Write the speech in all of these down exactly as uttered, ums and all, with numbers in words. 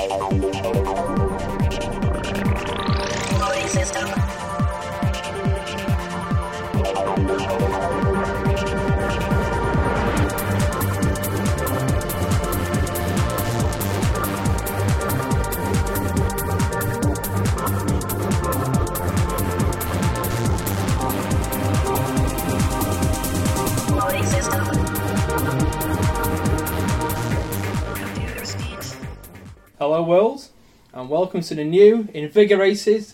Loading system. Loading system. Computer speech. Hello world, and welcome to the new, invigorated,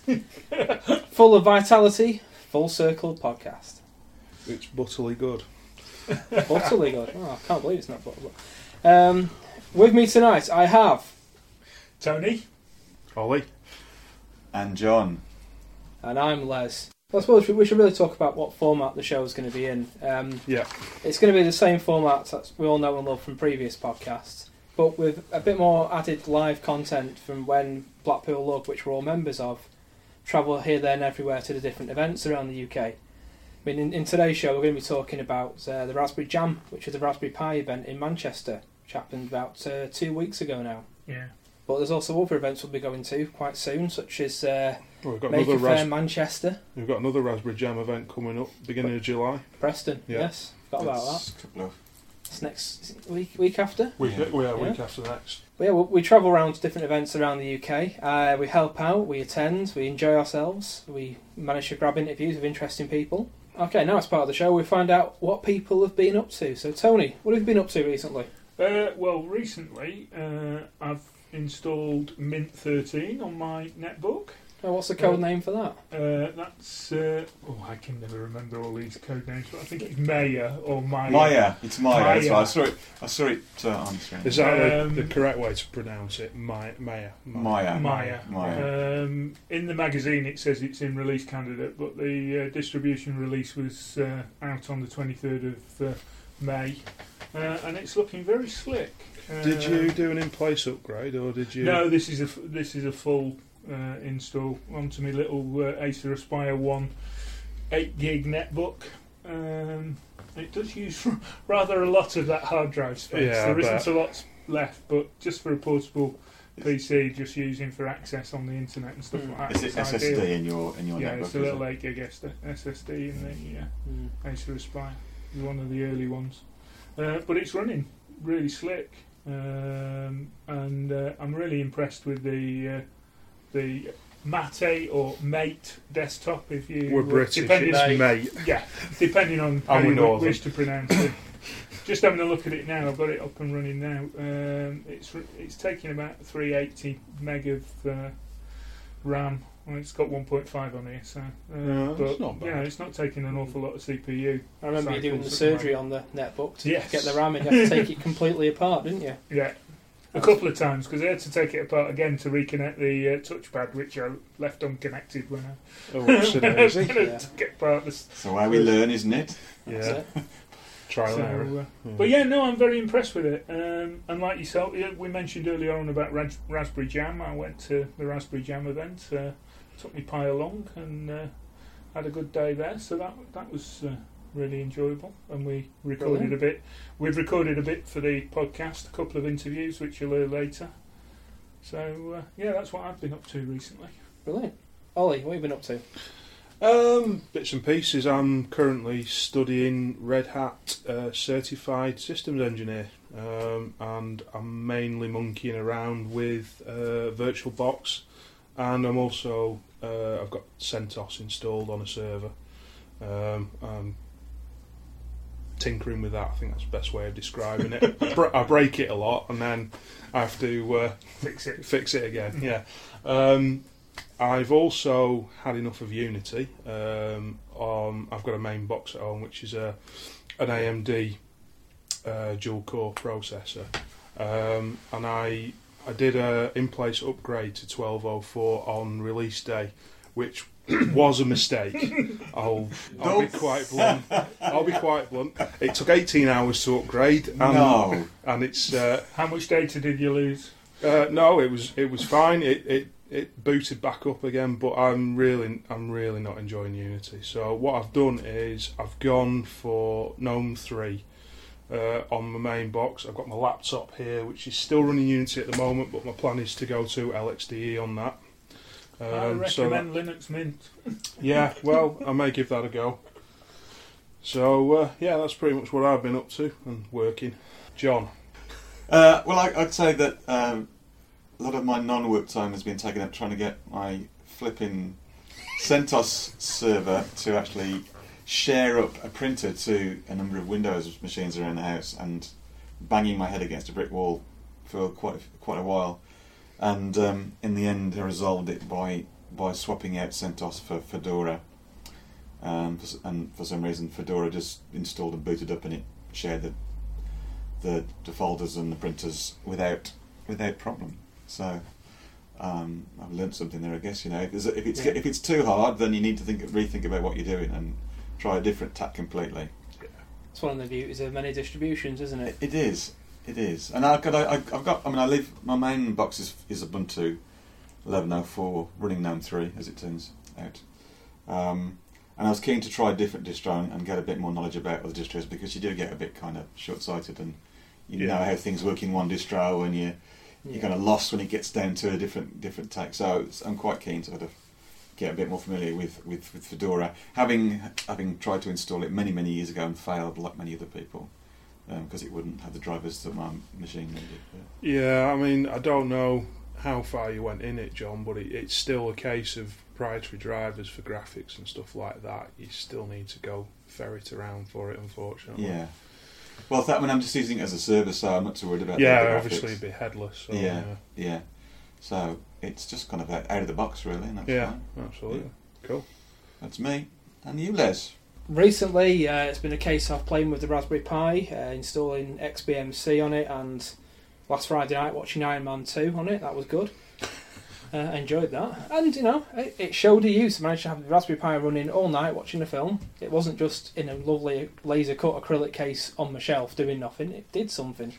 full of vitality, Full Circle podcast. It's butterly good. Utterly good. Oh, I can't believe it's not butterly. Um, with me tonight, I have, Tony? Ollie? And John. and I'm Les. I suppose we should really talk about what format the show is going to be in. Um, Yeah. it's going to be the same format that we all know and love from previous podcasts, but with a bit more added live content from when Blackpool Lug, which we're all members of, travel here, there and everywhere to the different events around the U K. I mean, in, in today's show we're going to be talking about uh, the Raspberry Jam, which is a Raspberry Pi event in Manchester, which happened about uh, two weeks ago now. Yeah. But there's also other events we'll be going to quite soon, such as uh, Well, we've got Maker another Fair ras- Manchester, we've got another Raspberry Jam event coming up beginning of July. Preston. Yeah. Yes, forgot about that. That's a couple of- It's next is it week week after. Week, Yeah. we are Yeah. week after next. But yeah, we, we travel around to different events around the U K. Uh, we help out, we attend, we enjoy ourselves, we manage to grab interviews with interesting people. Okay, now it's part of the show. We find out what people have been up to. So, Tony, what have you been up to recently? Uh, well, recently uh, I've installed Mint thirteen on my netbook. Oh, what's the code Uh, name for that? Uh, that's... Uh, oh, I can never remember all these code names, but I think it's Maya or Maya. Maya. It's Maya. That's Maya. right. I saw it. I saw it uh, on the screen. Is that Um, the, the correct way to pronounce it? Maya. Maya. Maya. Maya. Maya. Um, in the magazine it says it's in release candidate, but the uh, distribution release was uh, out on the twenty-third of uh, May, uh, and it's looking very slick. Did Uh, you do an in-place upgrade, or did you? No, this is a f- this is a full uh, install onto my little uh, Acer Aspire One eight gig netbook. Um, it does use rather a lot of that hard drive space. Yeah, there I isn't bet. a lot left, but just for a portable P C, just using for access on the internet and stuff Mm. like that. Is it it's S S ideal. D in your in your Yeah, netbook? it's a is little it? eight gig S S D in the uh, Mm. Acer Aspire. It's one of the early ones, uh, but it's running really slick, um, and uh, I'm really impressed with the uh, the Mate or Mate desktop. If you We're British. depending, It's mate. yeah, depending on how And we you know wish them. to pronounce it. Just having a look at it now, I've got it up and running now. Um, it's it's taking about three hundred eighty meg of uh, RAM. Well, it's got one point five on here, so uh, Yeah, that's but not bad. yeah, it's not taking an awful lot of C P U. I remember you doing the cycles surgery at on the netbook to Yes. get the RAM, and you had to take it completely apart, didn't you? Yeah, a couple of times because I had to take it apart again to reconnect the uh, touchpad, which I left unconnected when I Oh, what's it easy? Yeah. took it apart. This, So why we learn, isn't it? That's Yeah. it. Trial so, and error. uh, Yeah. But yeah, no, I'm very impressed with it. Um, and like yourself, yeah, we mentioned earlier on about Ras- Raspberry Jam. I went to the Raspberry Jam event, uh, took me Pi along, and uh, had a good day there. So that that was uh, really enjoyable. And we recorded Brilliant. a bit. We've recorded a bit for the podcast, a couple of interviews, which you'll hear later. So uh, yeah, that's what I've been up to recently. Brilliant. Ollie, what have you been up to? Um, bits and pieces. I'm currently studying Red Hat uh, Certified Systems Engineer, um, and I'm mainly monkeying around with uh, VirtualBox, and I'm also uh, I've got CentOS installed on a server. Um, I'm tinkering with that. I think that's the best way of describing it. I, br- I break it a lot, and then I have to uh, Fix it. fix it again. Yeah. Um, I've also had enough of Unity. Um, on, I've got a main box at home, which is a an A M D uh, dual core processor, um, and I I did a in-place upgrade to twelve oh four on release day, which was a mistake. I'll I'll be quite blunt. I'll be quite blunt. It took eighteen hours to upgrade, and, No. and it's uh, How much data did you lose? uh, no, it was it was fine. It, it it booted back up again, but I'm really I'm really not enjoying Unity. So what I've done is I've gone for GNOME three, uh, on my main box. I've got my laptop here, which is still running Unity at the moment, but my plan is to go to L X D E on that. Um, I recommend so that, Linux Mint. yeah, well, I may give that a go. So, uh, yeah, that's pretty much what I've been up to and working. John? Uh, well, I, I'd say that um, a lot of my non-work time has been taken up trying to get my flipping CentOS server to actually share up a printer to a number of Windows machines around the house, and banging my head against a brick wall for quite quite a while. And um, in the end, I resolved it by by swapping out CentOS for Fedora. Um, for, and for some reason, Fedora just installed and booted up, and it shared the the, the folders and the printers without without problem. So um, I've learnt something there, I guess. You know, if, if it's Yeah. if it's too hard, then you need to think rethink about what you're doing and try a different tack completely. It's one of the beauties of many distributions, isn't it? It is, it is, and I've got I, I've got. I mean, I live. My main box is is Ubuntu eleven oh four, running GNOME three, as it turns out. Um, and I was keen to try a different distro and, and get a bit more knowledge about other distros, because you do get a bit kind of short-sighted, and you Yeah. know how things work in one distro, and you you're Yeah. kind of lost when it gets down to a different different tack. So it's, I'm quite keen to sort of get a bit more familiar with, with, with Fedora, having having tried to install it many many years ago and failed like many other people, because um, it wouldn't have the drivers that my machine needed. Yeah. Yeah, I mean, I don't know how far you went in it, John, but it, it's still a case of proprietary drivers for graphics and stuff like that. You still need to go ferret around for it, unfortunately. Yeah. Well, that, I mean, I'm just using it as a server, so I'm not too worried about Yeah, the graphics. obviously it'd be headless. So, Yeah. yeah, Yeah. So it's just kind of out out of the box, really, and that's yeah, fine. absolutely. Cool. That's me. And you, Les? Recently, uh, it's been a case of playing with the Raspberry Pi, uh, installing X B M C on it, and last Friday night watching Iron Man two on it. That was good. Uh, enjoyed that. And, you know, it, it showed a use. I managed to have the Raspberry Pi running all night watching a film. It wasn't just in a lovely laser-cut acrylic case on my shelf doing nothing. It did something.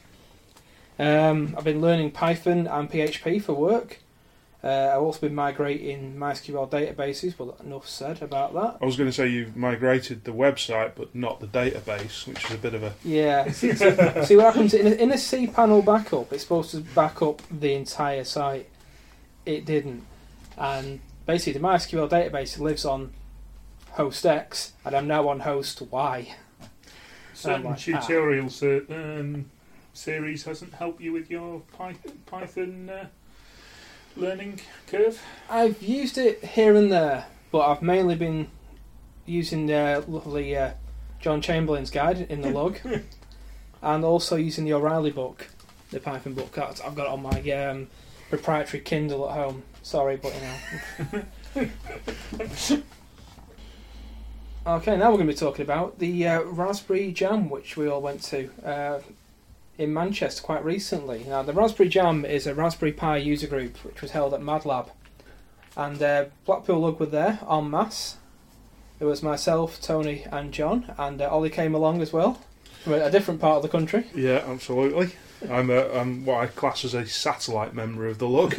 Um, I've been learning Python and P H P for work. Uh, I've also been migrating MySQL databases, but enough said about that. I was going to say you've migrated the website, but not the database, which is a bit of a... Yeah. See, see what happens in a, in a cPanel backup. It's supposed to back up the entire site. It didn't, and basically the MySQL database lives on host X, and I'm now on host Y. Certain like, tutorial ser- um, series hasn't helped you with your Python, Python uh, learning curve. I've used it here and there, but I've mainly been using the lovely uh, John Chamberlain's guide in the log, and also using the O'Reilly book, the Python book. I've got it on my um, proprietary Kindle at home. Sorry, but you know. Okay, now we're going to be talking about the uh, Raspberry Jam, which we all went to uh, in Manchester quite recently. Now, the Raspberry Jam is a Raspberry Pi user group which was held at MadLab, and uh, Blackpool Lug were there en masse. There was myself, Tony, and John, and uh, Ollie came along as well from a, a different part of the country. Yeah, absolutely. I'm, a, I'm what I class as a satellite member of the lug.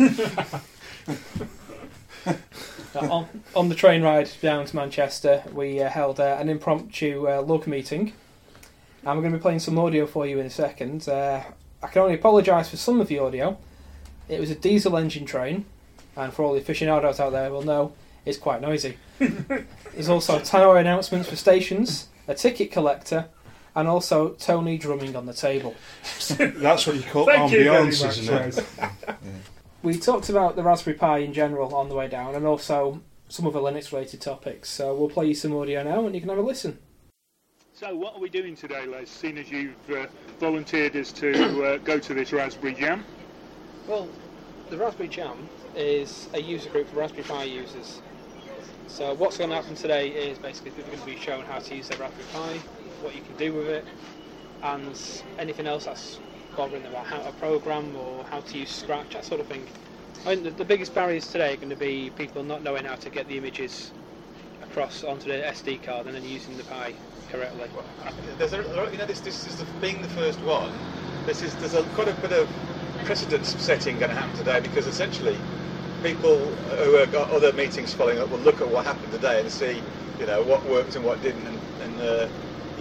Uh, on, on the train ride down to Manchester, we uh, held uh, an impromptu uh, lug meeting, and we're going to be playing some audio for you in a second. Uh, I can only apologise for some of the audio. It was a diesel engine train, and for all the aficionados out there will know it's quite noisy. There's also tannoy announcements for stations, a ticket collector, and also Tony drumming on the table. That's what you call Thank you very ambiance, much, isn't it? Les. We talked about the Raspberry Pi in general on the way down, and also some other Linux-related topics. So we'll play you some audio now, and you can have a listen. So what are we doing today, Les, seeing as you've uh, volunteered us to uh, go to this Raspberry Jam? Well, the Raspberry Jam is a user group for Raspberry Pi users. So what's going to happen today is basically people are going to be shown how to use their Raspberry Pi, what you can do with it, and anything else that's bothering them about how to program or how to use Scratch, that sort of thing. I mean, the, the biggest barriers today are going to be people not knowing how to get the images across onto the S D card and then using the Pi correctly. There's a, you know, this this is the, being the first one. This is there's a quite a bit of precedence setting going to happen today, because essentially people who have got other meetings following up will look at what happened today and see, you know, what worked and what didn't, and, and uh,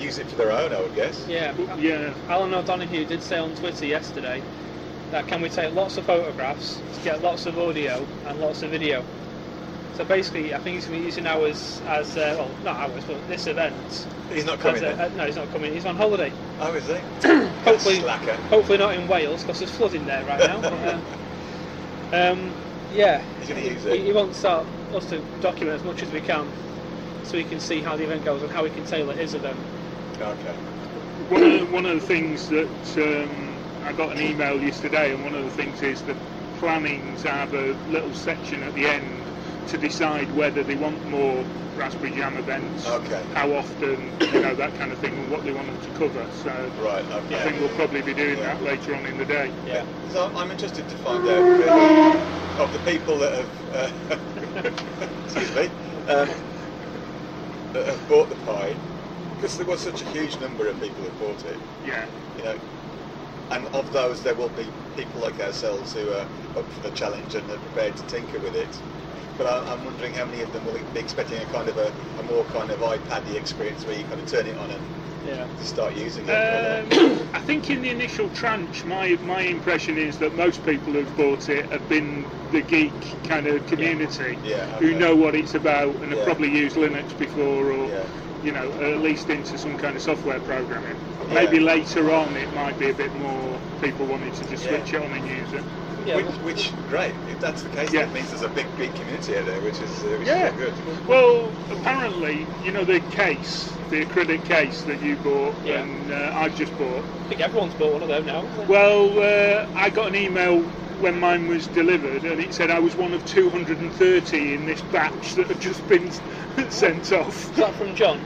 use it for their own, I would guess. Yeah. Yeah. Alan O'Donoghue did say on Twitter yesterday that can we take lots of photographs, get lots of audio and lots of video. So basically, I think he's going to be using ours as, uh, well, not ours, but this event. He's not coming as a- then? uh, no, he's not coming. He's on holiday. Oh, is he? Hopefully, Slacker. hopefully not in Wales because there's flooding there right now. But, uh, um, yeah, He's going to use he, it. he wants uh, us to document as much as we can, so we can see how the event goes and how we can tailor his event. Okay. One of the, one of the things that um, I got an email yesterday, and one of the things is that planning to have a little section at the end to decide whether they want more Raspberry Jam events, Okay. how often, you know, that kind of thing, and what they want them to cover. So Right, okay. I think we'll probably be doing Yeah. that later on in the day. Yeah. So I'm interested to find out really, of the people that have, uh, excuse me, um, that have bought the Pi, because there was such a huge number of people who bought it, Yeah. you know, and of those there will be people like ourselves who are up for the challenge and are prepared to tinker with it. But I, I'm wondering how many of them will be expecting a kind of a, a more kind of iPad-y experience where you kind of turn it on and Yeah. to start using it. Um, I think in the initial tranche, my my impression is that most people who've bought it have been the geek kind of community Yeah, who okay. know what it's about and have Yeah. probably used Linux before, or Yeah. you know, at least into some kind of software programming. Yeah. Maybe later on it might be a bit more people wanting to just Yeah. switch it on and use it. Yeah. Which, which, great. If that's the case, Yeah. that means there's a big, big community out there, which is, uh, which Yeah. is good. Well, apparently, you know, the case, the acrylic case that you bought Yeah. and uh, I've just bought. I think everyone's bought one of them now. hasn't they? Well, uh, I got an email when mine was delivered, and it said I was one of two hundred thirty in this batch that had just been sent off. Is that from John?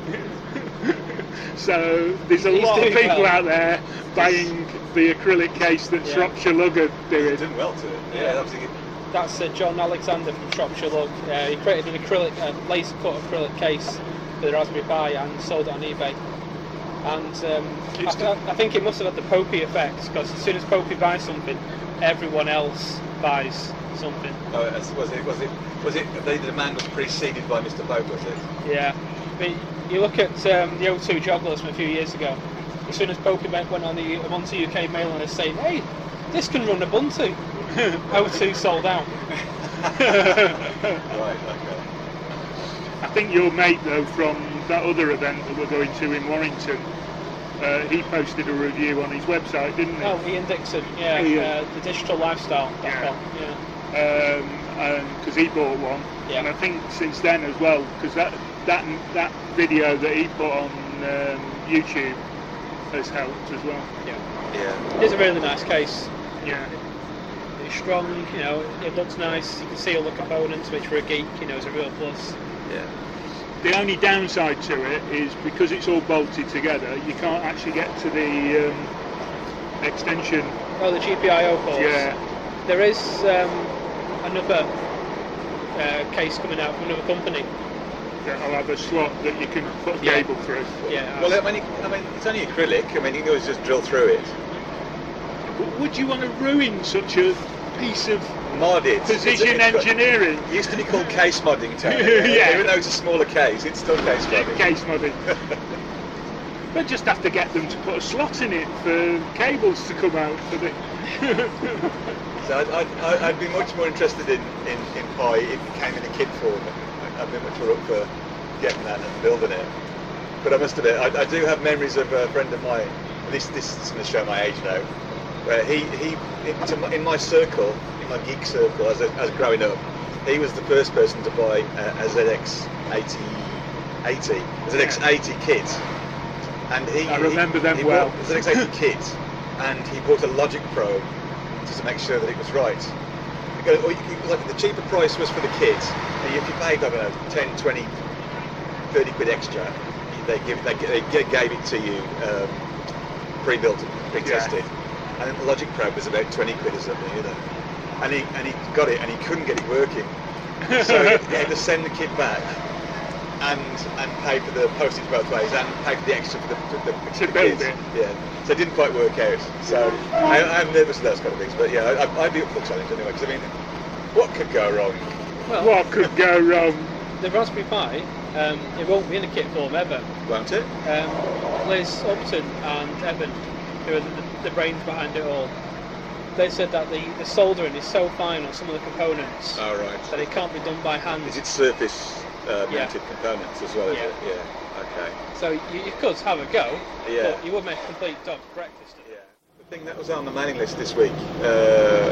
So there's a He's lot of doing people well. out there buying the acrylic case that Yeah. Shropshire Lug are doing. It's done well to it. Yeah, Yeah. obviously. That's uh, John Alexander from Shropshire Lug. Uh, he created an acrylic, uh, laser cut acrylic case for the Raspberry Pi and sold it on eBay. And um, I, It's th- I think it must have had the Popey effect because as soon as Popey buys something, everyone else buys something. Oh, as- was it? Was it? Was it? The demand was preceded by Mister Pope, was it? Yeah. I mean, you look at um, the O two jogglers from a few years ago. As soon as Popey went went on the Ubuntu U K mailing list saying, "Hey, this can run Ubuntu," O two sold out. Right. Okay. I think your mate, though, from that other event that we're going to in Warrington, uh, he posted a review on his website, didn't he? Oh, Ian Dixon, yeah, Ian. uh, the digital lifestyle dot com. Yeah. Um, because he bought one, Yeah. and I think since then as well, because that that that video that he put on um, YouTube has helped as well. Yeah. It's a really nice case. Yeah, It's strong, you know, it looks nice. You can see all the components, which for a geek, you know, is a real plus. Yeah. the only downside to it is because it's all bolted together, you can't actually get to the um, extension. Oh, the G P I O ports. Yeah, There is um, another uh, case coming out from another company. that'll have a slot that you can put a Yeah. cable through. Yeah. Well, I mean, I mean, it's only acrylic. I mean, you can always just drill through it. But would you want to ruin such a piece of Mod it. precision It's- it's- engineering? It used to be called case modding, Tony. Yeah. Even though it's a smaller case, it's still case modding. Case modding. But just have to get them to put a slot in it for cables to come out for the. So I'd, I'd, I'd- I'd be much more interested in, in, in Pi if it came in a kit form. I'd be much more up for getting that and building it. But I must admit, I, I do have memories of a friend of mine. This this is going to show my age now. Where he he in, to my, in my circle, in my geek circle, as a, as growing up, he was the first person to buy a, a Z X eighty eighty, a Z X eighty kit. And he I remember he, them he well. bought the Z X eighty kit, and he bought a logic probe just to make sure that it was right. Because, or you, you, like the cheaper price was for the kit, and if you paid, I don't know, ten, twenty, thirty quid extra, they give they, they gave it to you um, pre-built, pre-tested, and then the logic probe was about twenty quid or something, you know. And he and he got it, and he couldn't get it working, so he had to send the kit back. And and pay for the postage both ways, and pay for the extra for the, for the, To the build kit. it. Yeah, so it didn't quite work out. So I, I'm nervous of those kind of things, but yeah, I, I'd be up for the challenge anyway. Because I mean, what could go wrong? Well, What could go wrong? the Raspberry Pi Um, it won't be in a kit form ever. Won't it? Um, Liz Upton and Evan, who are the, the brains behind it all, they said that the, the soldering is so fine on some of the components Oh, right. that it can't be done by hand. Is it surface uh, Yeah. mounted components as well? Is Yeah. it? Yeah. Okay. So you, you could have a go, Yeah. but you would make a complete dog's breakfast of it. Yeah. The thing that was on the mailing list this week, uh,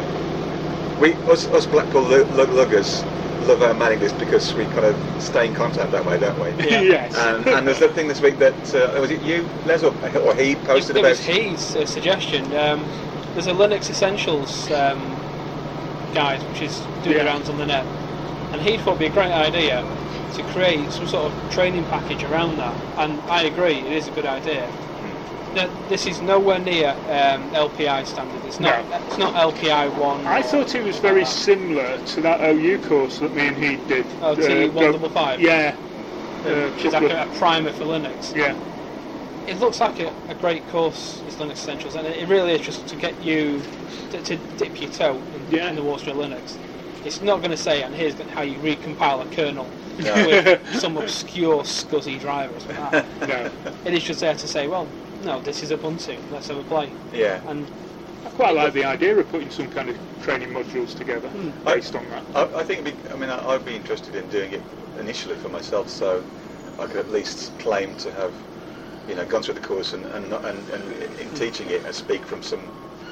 we us, us Blackpool lu- lu- luggers love our mailing list because we kind of stay in contact that way, don't we? Yeah. Yes. And, and there's that thing this week that uh, was it you, Les, or, or he posted it, it about? was his uh, suggestion. Um, there's a Linux Essentials um, guide which is doing Yeah. the rounds on the net, and he thought it'd be a great idea to create some sort of training package around that. And I agree, it is a good idea. Now, this is nowhere near um, L P I standard. It's not. No. It's not L P I one. I or- thought it was very similar to that O U course that me and he did. Oh, T one go- fifty-five? Yeah. uh, uh, which is like couple a, a primer for Linux. Yeah. It looks like a, a great course, is Linux Essentials, and it, it really is just to get you to, to dip your toe in, Yeah. in the water of Linux. It's not going to say, and here's how you recompile a kernel No. with some obscure SCSI driver or something like that. No. It is just there to say, well, no, this is Ubuntu, let's have a play. Yeah. And I quite like the idea of putting some kind of training modules together based on that. I, I think, it'd be, I mean, I, I'd be interested in doing it initially for myself, so I could at least claim to have, you know, gone through the course and and, not- and, and in teaching it, and speak from some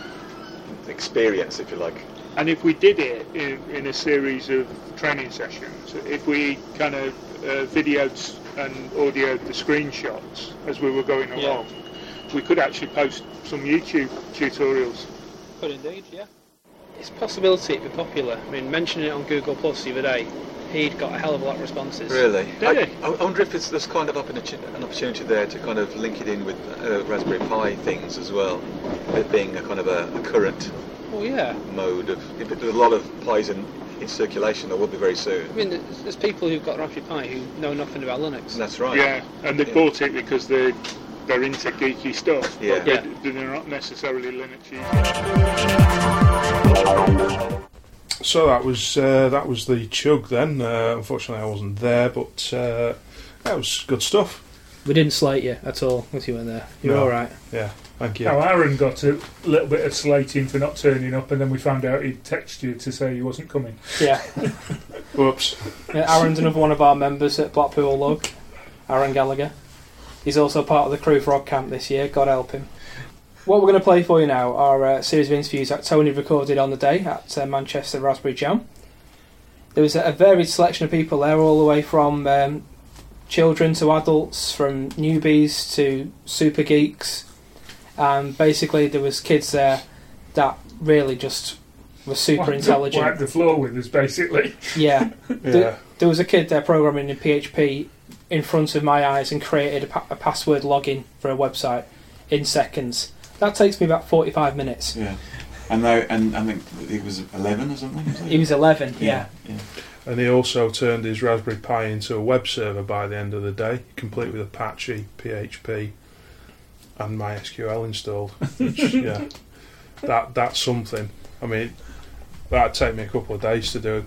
experience, if you like. And if we did it in, in a series of training sessions, if we kind of uh, videoed and audioed the screenshots as we were going Yeah. along, we could actually post some YouTube tutorials. could indeed, yeah. It's a possibility it'd be popular. I mean, mentioning it on Google Plus the other day, he'd got a hell of a lot of responses. Really? Did I, he? I wonder if it's, there's kind of opportu- an opportunity there to kind of link it in with uh, Raspberry Pi things as well, it being a kind of a, a current Well, yeah. mode of. If there's a lot of Pis in, in circulation, there will be very soon. I mean, there's, there's people who've got Raspberry Pi who know nothing about Linux. That's right. Yeah, and they Yeah. bought it because they're, they're into geeky stuff, Yeah. but they're, Yeah. they're not necessarily Linux users. So that was uh, that was the chug then. Uh, unfortunately, I wasn't there, but uh, that was good stuff. We didn't slate you at all with you in there. You're No. all right. Yeah, thank you. Oh, Now, Aaron got a little bit of slating for not turning up, and then we found out he'd texted you to say he wasn't coming. Yeah. Whoops. Yeah, Aaron's another one of our members at Blackpool Lug, Aaron Gallagher. He's also part of the crew for Odd Camp this year, God help him. What we're going to play for you now are a series of interviews that Tony recorded on the day at uh, Manchester Raspberry Jam. There was a, a varied selection of people there, all the way from um, children to adults, from newbies to super geeks, and basically there was kids there that really just were super Wipe the- intelligent. Wipe the floor with us, basically. Yeah. Yeah. There, there was a kid there programming in P H P in front of my eyes and created a, pa- a password login for a website in seconds. That takes me about forty-five minutes. Yeah. And though, and I think he was eleven or something. Was He was eleven, yeah. yeah. And he also turned his Raspberry Pi into a web server by the end of the day, complete with Apache, P H P, and MySQL installed. Which, yeah, that that's something. I mean, that'd take me a couple of days to do.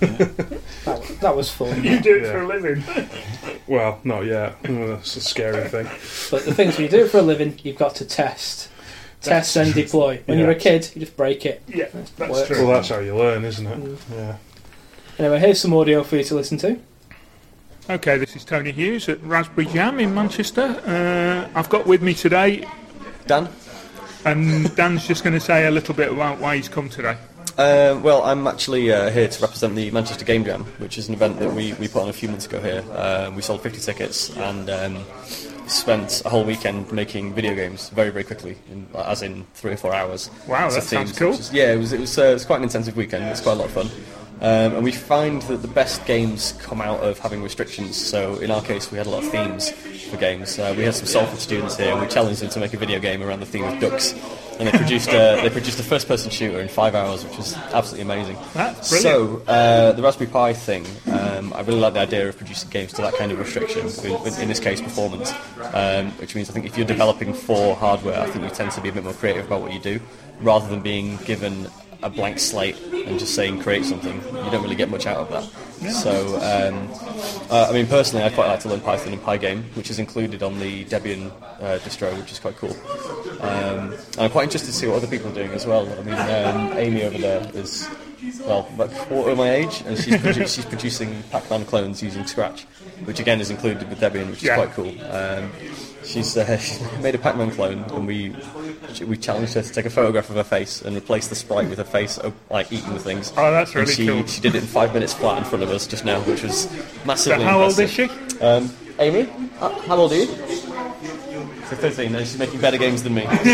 That, was- that was fun. You do it Yeah. for a living. Well, not yet. Oh, that's a scary thing. But the things when you do it for a living, you've got to test. Test and deploy. When Yeah. you're a kid, you just break it. Yeah, that's Works. true. Well, that's how you learn, isn't it? Mm. Yeah. Anyway, here's some audio for you to listen to. Okay, this is Tony Hughes at Raspberry Jam in Manchester. Uh, I've got with me today, Dan? and Dan's just going to say a little bit about why he's come today. Uh, well, I'm actually uh, here to represent the Manchester Game Jam, which is an event that we, we put on a few months ago here. Uh, we sold fifty tickets and um, spent a whole weekend making video games very, very quickly, in, as in three or four hours. Wow, So that sounds themes, cool. which is- yeah, it was, it, was, uh, it was quite an intensive weekend. It was quite a lot of fun. Um, and we find that the best games come out of having restrictions. So in our case, we had a lot of themes for games. Uh, we had some Salford students here, and we challenged them to make a video game around the theme of ducks. And they produced a, they produced a first-person shooter in five hours, which was absolutely amazing. That's brilliant. So uh, the Raspberry Pi thing, um, I really like the idea of producing games to that kind of restriction. In, in this case, performance, um, which means I think if you're developing for hardware, I think you tend to be a bit more creative about what you do, rather than being given a blank slate and just saying create something, you don't really get much out of that. Yeah. So, um, uh, I mean, personally, I quite like to learn Python in Pygame, which is included on the Debian uh, distro, which is quite cool. Um, and I'm quite interested to see what other people are doing as well. I mean, um, Amy over there is, well, about a quarter of my age, and she's, produ- she's producing Pac-Man clones using Scratch, which again is included with Debian, which is yeah. quite cool. Um, she's, uh, she's made a Pac-Man clone, and we we challenged her to take a photograph of her face and replace the sprite with her face, like eating the things. Oh, that's really and she, cool. She did it in five minutes flat in front of us just now, which was massively So how old impressive. is she? Um, Amy, uh, how old are you? So thirteen, and she's making better games than me. So,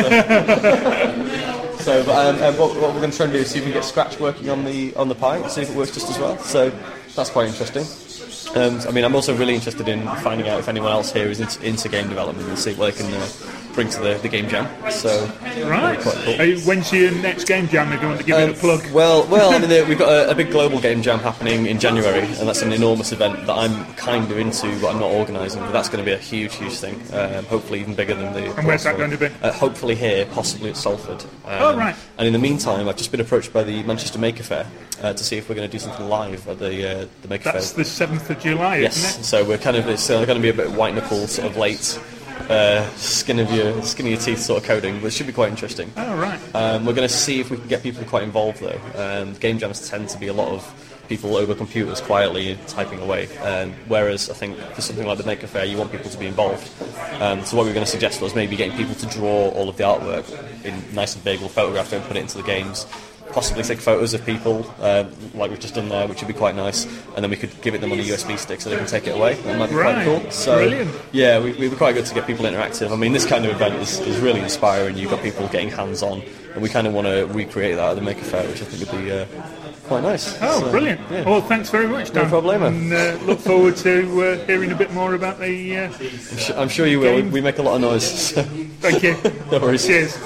so but, um, um, what, what we're going to try and do is see if we can get Scratch working on the on the Pi, and see if it works just as well. So that's quite interesting. Um, I mean, I'm also really interested in finding out if anyone else here is into, into game development and see what they can uh, bring to the, the game jam. So, Right. quite cool. Are you, when's your next game jam? If you want to give Um, it a plug. Well, well, I mean, uh, we've got a, a big global game jam happening in January, and that's an enormous event that I'm kind of into, but I'm not organising. But that's going to be a huge, huge thing. Um, hopefully, even bigger than the. And where's that going to be? Uh, hopefully here, possibly at Salford. Um, Oh, right. And in the meantime, I've just been approached by the Manchester Maker Fair uh, to see if we're going to do something live at the uh, the Maker That's Fair. the seventh of July, Yes, isn't it? so we're kind of it's uh, going to be a bit white knuckle, sort of late, uh, skin of your skin of your teeth sort of coding, but it should be quite interesting. Oh, right. Um, we're going to see if we can get people quite involved though. Um, game jams tend to be a lot of people over computers quietly typing away, um, whereas I think for something like the Maker Fair you want people to be involved. Um, so what we were going to suggest was maybe getting people to draw all of the artwork in nice and big, we'll photograph it and put it into the games. Possibly take photos of people, uh, like we've just done there, which would be quite nice, and then we could give it them on a U S B stick so they can take it away. That might be Right. quite cool. So, Brilliant. yeah, we, we were quite good to get people interactive. I mean, this kind of event is, is really inspiring. You've got people getting hands-on, and we kind of want to recreate that at the Maker Fair, which I think would be uh, quite nice. Oh, So, brilliant. yeah. Well, thanks very much, Dan. No problemo. And uh, look forward to uh, hearing a bit more about the... Uh, I'm, su- I'm sure you will. We, Game. we make a lot of noise. So. thank you. No worries. Cheers.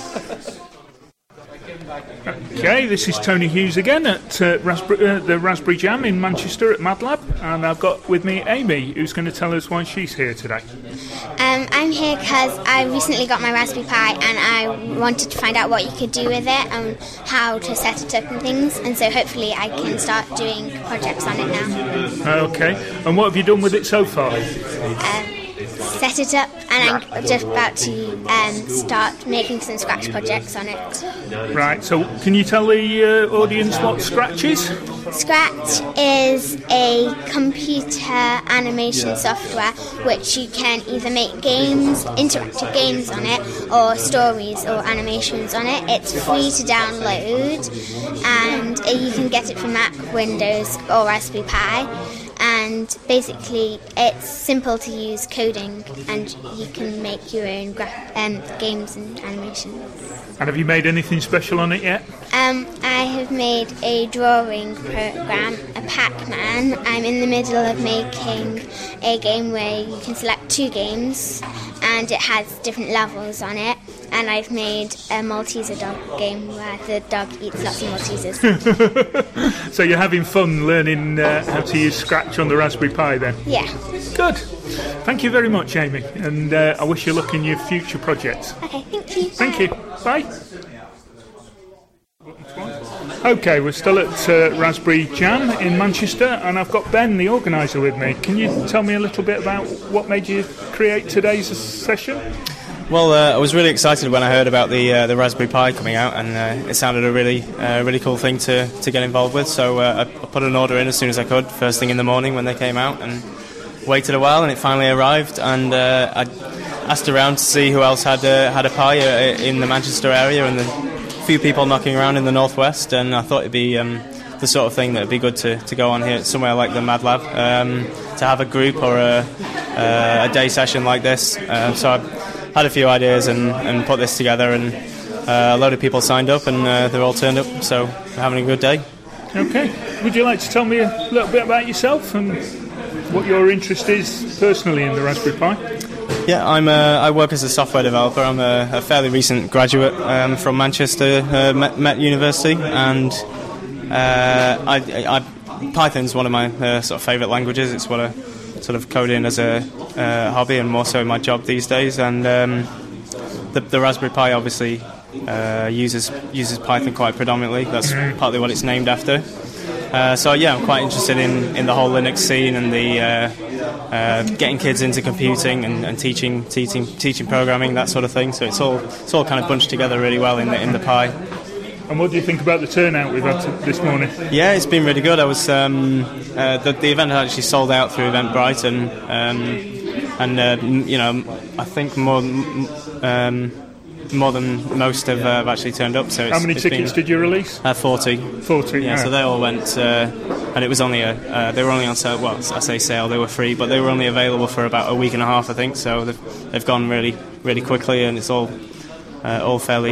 Okay, this is Tony Hughes again at uh, Raspberry, uh, the Raspberry Jam in Manchester at MadLab, and I've got with me Amy, who's going to tell us why she's here today. Um, I'm here because I recently got my Raspberry Pi and I wanted to find out what you could do with it and how to set it up and things, and so hopefully I can start doing projects on it now. Okay, and what have you done with it so far? Um, set it up, and I'm just about to um, start making some Scratch projects on it. Right, so can you tell the uh, audience what Scratch is? Scratch is a computer animation software which you can either make games, interactive games on it, or stories or animations on it. It's free to download, and uh, you can get it from Mac, Windows, or Raspberry Pi. And basically, it's simple to use coding, and you can make your own gra- um, games and animations. And have you made anything special on it yet? Um, I have made a drawing program, a Pac-Man. I'm in the middle of making a game where you can select two games, and it has different levels on it. And I've made a Malteser dog game where the dog eats lots of Maltesers. So you're having fun learning uh, how to use Scratch on the Raspberry Pi then? Yeah. Good. Thank you very much, Amy, and uh, I wish you luck in your future projects. Okay, thank you. Thank Bye. you. Bye. Okay, we're still at uh, Raspberry Jam in Manchester, and I've got Ben, the organiser, with me. Can you tell me a little bit about what made you create today's session? Well, uh, I was really excited when I heard about the uh, the Raspberry Pi coming out, and uh, it sounded a really uh, really cool thing to, to get involved with. So uh, I put an order in as soon as I could, first thing in the morning when they came out, and waited a while, and it finally arrived. And uh, I asked around to see who else had uh, had a Pi uh, in the Manchester area, and a few people knocking around in the northwest. And I thought it'd be um, the sort of thing that would be good to, to go on here somewhere like the MadLab, um, to have a group or a, uh, a day session like this. Uh, so I had a few ideas and, and put this together, and uh, a load of people signed up, and uh, they're all turned up, so we're having a good day. Okay. Would you like to tell me a little bit about yourself and what your interest is personally in the Raspberry Pi? Yeah, I'm a, I work as a software developer. I'm a, a fairly recent graduate um, from Manchester uh, Met, Met University, and uh, I, I, Python's one of my uh, sort of favourite languages. It's what I sort of code in as a uh, hobby, and more so my job these days. And um, the, the Raspberry Pi obviously uh, uses uses Python quite predominantly. That's partly what it's named after. Uh, so yeah, I'm quite interested in, in the whole Linux scene and the uh, uh, getting kids into computing and, and teaching teaching teaching programming, that sort of thing. So it's all it's all kind of bunched together really well in the in the Pi. And what do you think about the turnout we've had to, this morning? Yeah, it's been really good. I was um, uh, the, the event had actually sold out through Eventbrite, and um, and uh, you know I think more um, more than most have, uh, have actually turned up. So it's, how many it's tickets been, did you release? Uh, Forty. Forty. Yeah, yeah. So they all went, uh, and it was only a uh, they were only on sale. Well, I say sale, they were free, but they were only available for about a week and a half, I think. So they've they've gone really really quickly, and it's all uh, all fairly.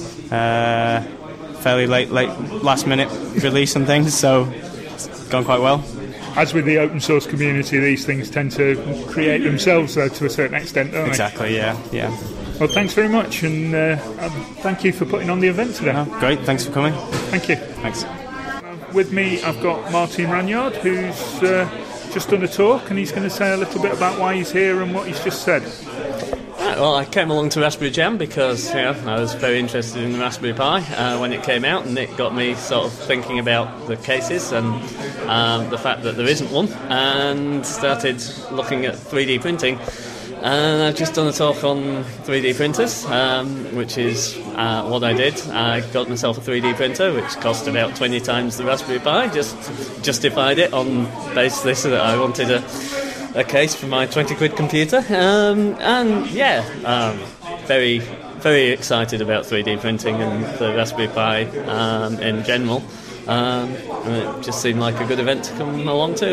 Uh, fairly late late last minute release and things, so it's gone quite well. As with the open source community, these things tend to create themselves though to a certain extent, don't exactly they? yeah yeah Well, thanks very much, and uh, thank you for putting on the event today. Oh, great, thanks for coming. Thank you. Thanks. With me I've got Martin Ranyard, who's uh, just done a talk, and he's going to say a little bit about why he's here and what he's just said. Right, well, I came along to Raspberry Jam because you know, I was very interested in the Raspberry Pi uh, when it came out, and it got me sort of thinking about the cases and um, the fact that there isn't one, and started looking at three D printing. And I've just done a talk on three D printers, um, which is uh, what I did. I got myself a three D printer, which cost about twenty times the Raspberry Pi, just justified it on basis that I wanted a a case for my twenty quid computer, um, and yeah, um, very, very excited about three D printing and the Raspberry Pi um, in general. Um, and it just seemed like a good event to come along to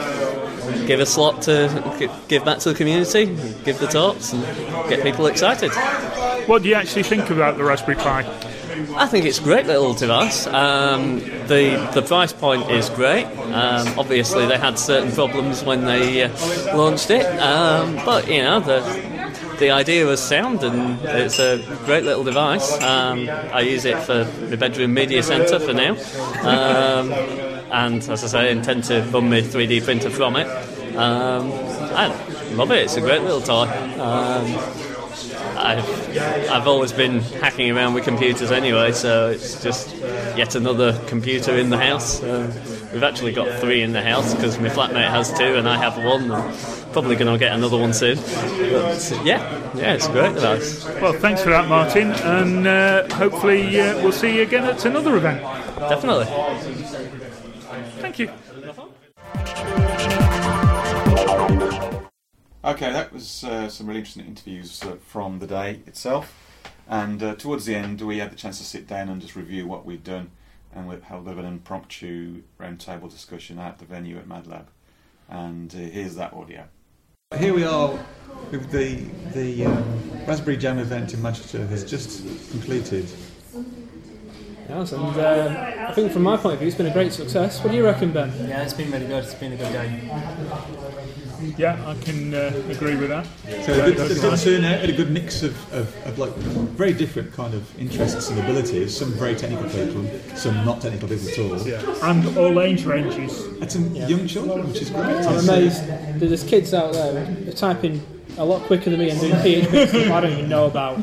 and give a slot to give back to the community, give the talks and get people excited. What do you actually think about the Raspberry Pi? I think it's a great little device. Um, the the price point is great. Um, obviously, they had certain problems when they uh, launched it, um, but you know the the idea was sound, and it's a great little device. Um, I use it for the bedroom media centre for now, um, and as I say, I intend to run my three D printer from it. Um, I love it. It's a great little toy. Um, I've, I've always been hacking around with computers anyway, so it's just yet another computer in the house. Um, we've actually got three in the house because my flatmate has two and I have one, and probably going to get another one soon. But yeah, yeah, it's a great device. Well, thanks for that, Martin, and uh, hopefully uh, we'll see you again at another event. Definitely. Thank you. Okay, that was uh, some really interesting interviews uh, from the day itself, and uh, towards the end we had the chance to sit down and just review what we'd done, and we held an impromptu roundtable discussion at the venue at MadLab, and uh, here's that audio. Here we are with the, the um, Raspberry Jam event in Manchester has just completed. Yes, and uh, I think from my point of view it's been a great success. What do you reckon, Ben? Yeah, it's been really good. It's been a good day. Yeah, I can uh, agree with that. So a good, a good turnout, a good mix of, of, of like very different kind of interests and abilities. Some very technical people, some not technical people at all. Yeah, and all age ranges. And some yeah. young children, which is great. I'm amazed. There's kids out there who are typing a lot quicker than me and doing PhD stuff I don't even know about.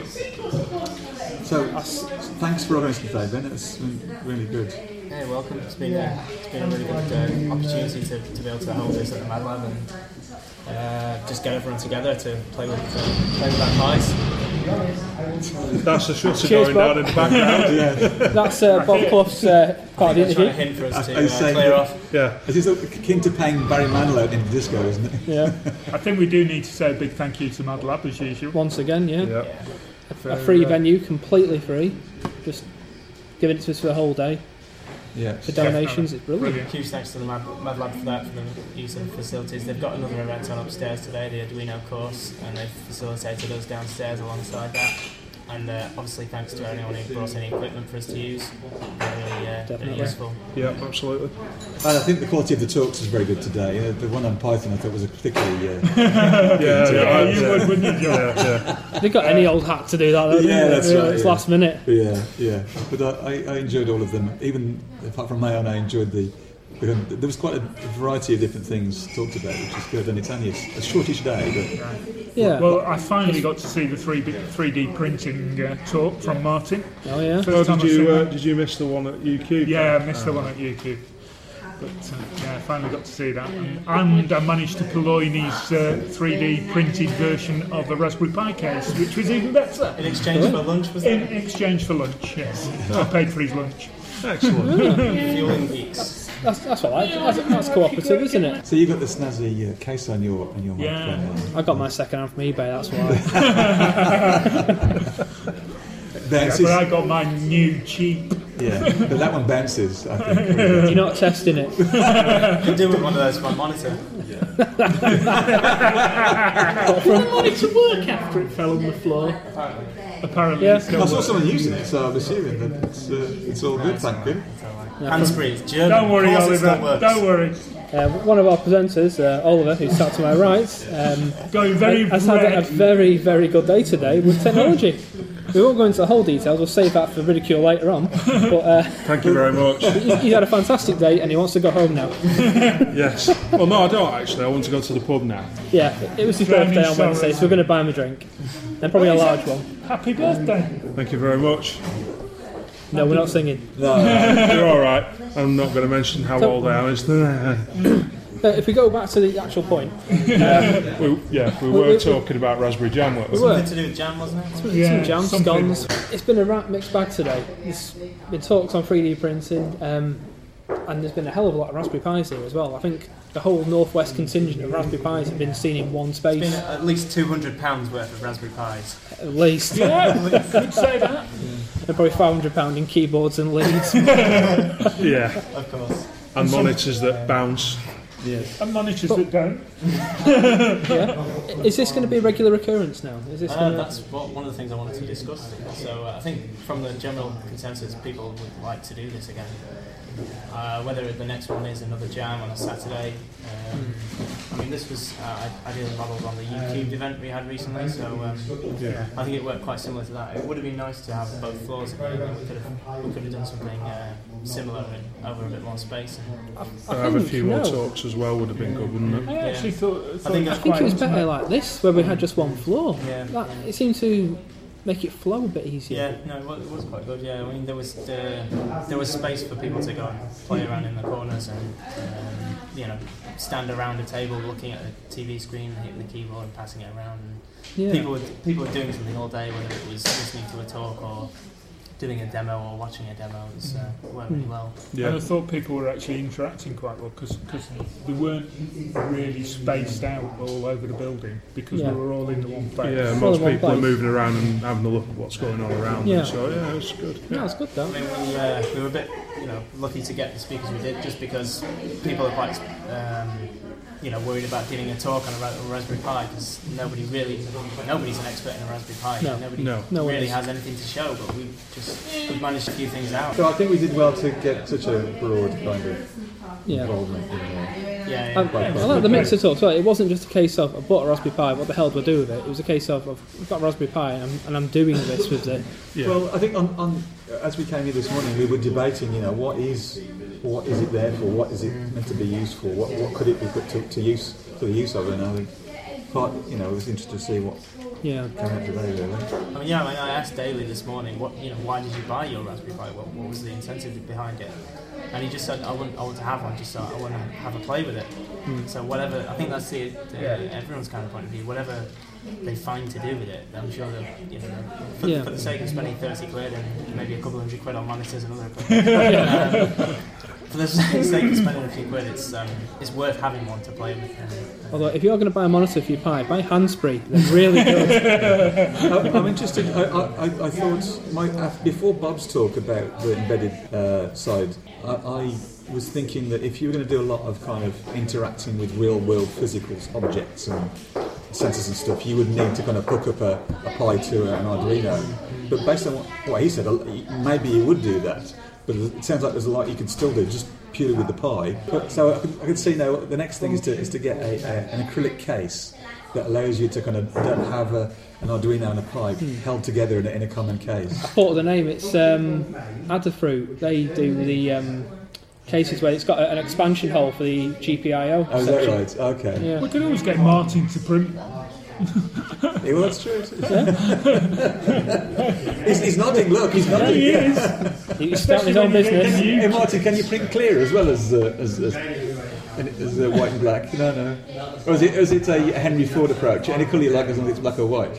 So thanks for organising today, Ben. It's been really good. Yeah, welcome. It's been a, it's been a really good uh, opportunity to, to be able to hold this at the MadLab and uh, just get everyone together to play with uh, play with our pies. That's a shutter Cheers, going Bob. down in the background. Yeah. That's uh, Bob Clough's uh, part of the interview. Trying to hint for us to I, I was uh, saying clear that, off. Yeah. It is akin to paying Barry Manilow out into disco, isn't it? Yeah. I think we do need to say a big thank you to MadLab as usual. Once again, yeah. Yeah. A, a free venue, completely free. Just giving it to us for the whole day. Yeah. For donations, it's brilliant. Brilliant. Huge thanks to the Mad, MadLab for that, for the use of the facilities. They've got another event on upstairs today, the Arduino course, and they've facilitated us downstairs alongside that. And uh, obviously thanks to anyone who brought any equipment for us to use. Really, uh, really useful. Yeah, absolutely. And I think the quality of the talks was very good today. Uh, the one on Python I thought was a particularly... Uh, yeah, yeah, yeah, you yeah. would, wouldn't you, John? Yeah, yeah. They've got any old hack to do that, though. Yeah, that's right. It's yeah. last minute. Yeah, yeah. But I, I enjoyed all of them. Even apart from my own, I enjoyed the Um, there was quite a variety of different things talked about, which is good, and it's only a, a shortish day. But Yeah. Well, I finally got to see the three D printing uh, talk from Martin. Oh yeah. Oh, First time did I've you seen uh, that. did you miss the one at U Q? Yeah, I missed the one at U Q. But uh, yeah, I finally got to see that. And, and I managed to purloin his uh, three D printed version of the Raspberry Pi case, which was even better. In exchange for lunch, was In it? exchange for lunch, yes. I paid for his lunch. Excellent. Fueling geeks. That's that's what I like. That's, that's cooperative, isn't it? So you got the snazzy uh, case on your on your Yeah. microphone. I got my second hand from eBay. That's why. Then Yeah, it's- but I got mine new cheap. yeah, but that one bounces. I think. You're not testing it. You can do with one of those for a monitor. The monitor work after it fell on the floor. Apparently, Yeah. it still I saw works. someone using it, so I'm assuming that it's uh, it's all good. Thank you. Hands-free, it's German. Don't worry, of course it Oliver. still works. Don't worry. Uh, one of our presenters, uh, Oliver, who's sat to my right, um, Going very has had a red. very, very good day today with technology. We won't go into the whole details. We'll save that for ridicule later on. But uh, Thank you very much. he- he's had a fantastic day and he wants to go home now. Yes. Well, no, I don't actually. I want to go to the pub now. Yeah, it was his Very birthday on sorry. Wednesday, so we're going to buy him a drink. And probably a large one. Happy birthday. Thank you very much. No, we're not singing. No, You're all right. I'm not going to mention how So- old I am. It's- Uh, if we go back to the actual point, we, yeah, we We- were we- talking about Raspberry Jam. weren't we? we were. Something to do with jam, wasn't it? Yeah, some jam, something. scones. It's been a right mixed bag today. There's been talks on three D printing, um, and there's been a hell of a lot of Raspberry Pis here as well. I think the whole northwest contingent of Raspberry Pis have been seen in one It's space, been at least two hundred pounds worth of Raspberry Pis. at least. Yeah, could say that. And probably five hundred pounds in keyboards and leads. Yeah. Of course. And monitors that bounce. And monitors that don't. Yeah. Is this going to be a regular occurrence now? Is this Uh, going that's what, one of the things I wanted to discuss. So uh, I think from the general consensus, people would like to do this again. Uh, whether the next one is another jam on a Saturday. Um, I mean, this was uh, ideally modelled on the YouTube event we had recently, so um, I think it worked quite similar to that. It would have been nice to have both floors again. We could have, we could have done something uh, similar and over a bit more space. I, To I have a think, few more no. talks as well would have been good, wouldn't I it? actually Yeah. thought, thought think- it I I think it was quite better like this, where we had just one floor. Yeah. That, it seemed to make it flow a bit easier. Yeah, no, it was, it was quite good. Yeah, I mean, there was uh, there was space for people to go and play around in the corners and um, you know stand around a table looking at the T V screen, hitting the keyboard, and passing it around. And Yeah. people were people were doing something all day, whether it was listening to a talk or doing a demo or watching a demo. It was uh, worked really well. And Yeah. I thought people were actually interacting quite well because they weren't really spaced out all over the building because Yeah. we were all in the one place. Yeah, Well, most one people are place. moving around and having a look at what's going on around Yeah. them. So yeah, it's good. No, it's good though. I mean, we, uh, we were a bit, you know, lucky to get the speakers we did, just because people are quite, um, you know, worried about giving a talk on a, Ra- a Raspberry Pi because nobody really, nobody's an expert in a Raspberry Pi. No. Nobody No. No one really is. has anything to show, but we just we've managed a few things out. so I think we did well to get such a broad kind of Yeah. involvement. In there. Yeah, yeah. Um, I like the mixer talk. So it wasn't just a case of I bought a Raspberry Pi. What the hell do I do with it? It was a case of I've got a Raspberry Pi and I'm, and I'm doing this with it. Yeah. Well, I think on, on as we came here this morning, we were debating. You know, what is what is it there for? What is it meant to be used for? What what could it be put to, to use for the use of? And I think, part, you know, it was interesting to see what Yeah. came out today. Really. I mean, yeah. I, mean, I asked Daly this morning, what you know, why did you buy your Raspberry Pi? What, what was the incentive behind it? And he just said, I want, I want to have one, just so I want to have a play with it. So whatever, I think that's the, the everyone's kind of point of view. Whatever they find to do with it, I'm sure they'll, you know, for, Yeah. for the sake of spending thirty quid and maybe a couple hundred quid on monitors and other equipment. um, for the sake of spending a few quid, it's um, it's worth having one to play with. And, Although if you're going to buy a monitor for your Pi, buy Handspree. They're really good. I, I'm interested. I, I, I thought my, uh, before Bob's talk about the embedded uh, side, I, I was thinking that if you were going to do a lot of kind of interacting with real-world physical objects and sensors and stuff, you would need to kind of hook up a, a Pi to an Arduino. But based on what, what he said, maybe you would do that. But it sounds like there's a lot you can still do just purely with the Pi. But, so I can, I can see now the next thing is to is to get a, a, an acrylic case that allows you to kind of have a, an Arduino and a Pi held together in a, in a common case. I thought of the name. It's um, Adafruit. They do the um, cases where it's got a, an expansion hole for the G P I O. Oh, is that right? Okay. Yeah. We could always get Martin to print. Yeah, well, that's true. he's, he's nodding. Look, he's nodding. He yeah. is. He's starting his own business. Hey, Martin, can you print clear as well as uh, as, as, as uh, white and black? No, no. Or is it, or is it a Henry Ford approach? Any colour you like as long as it's black or white?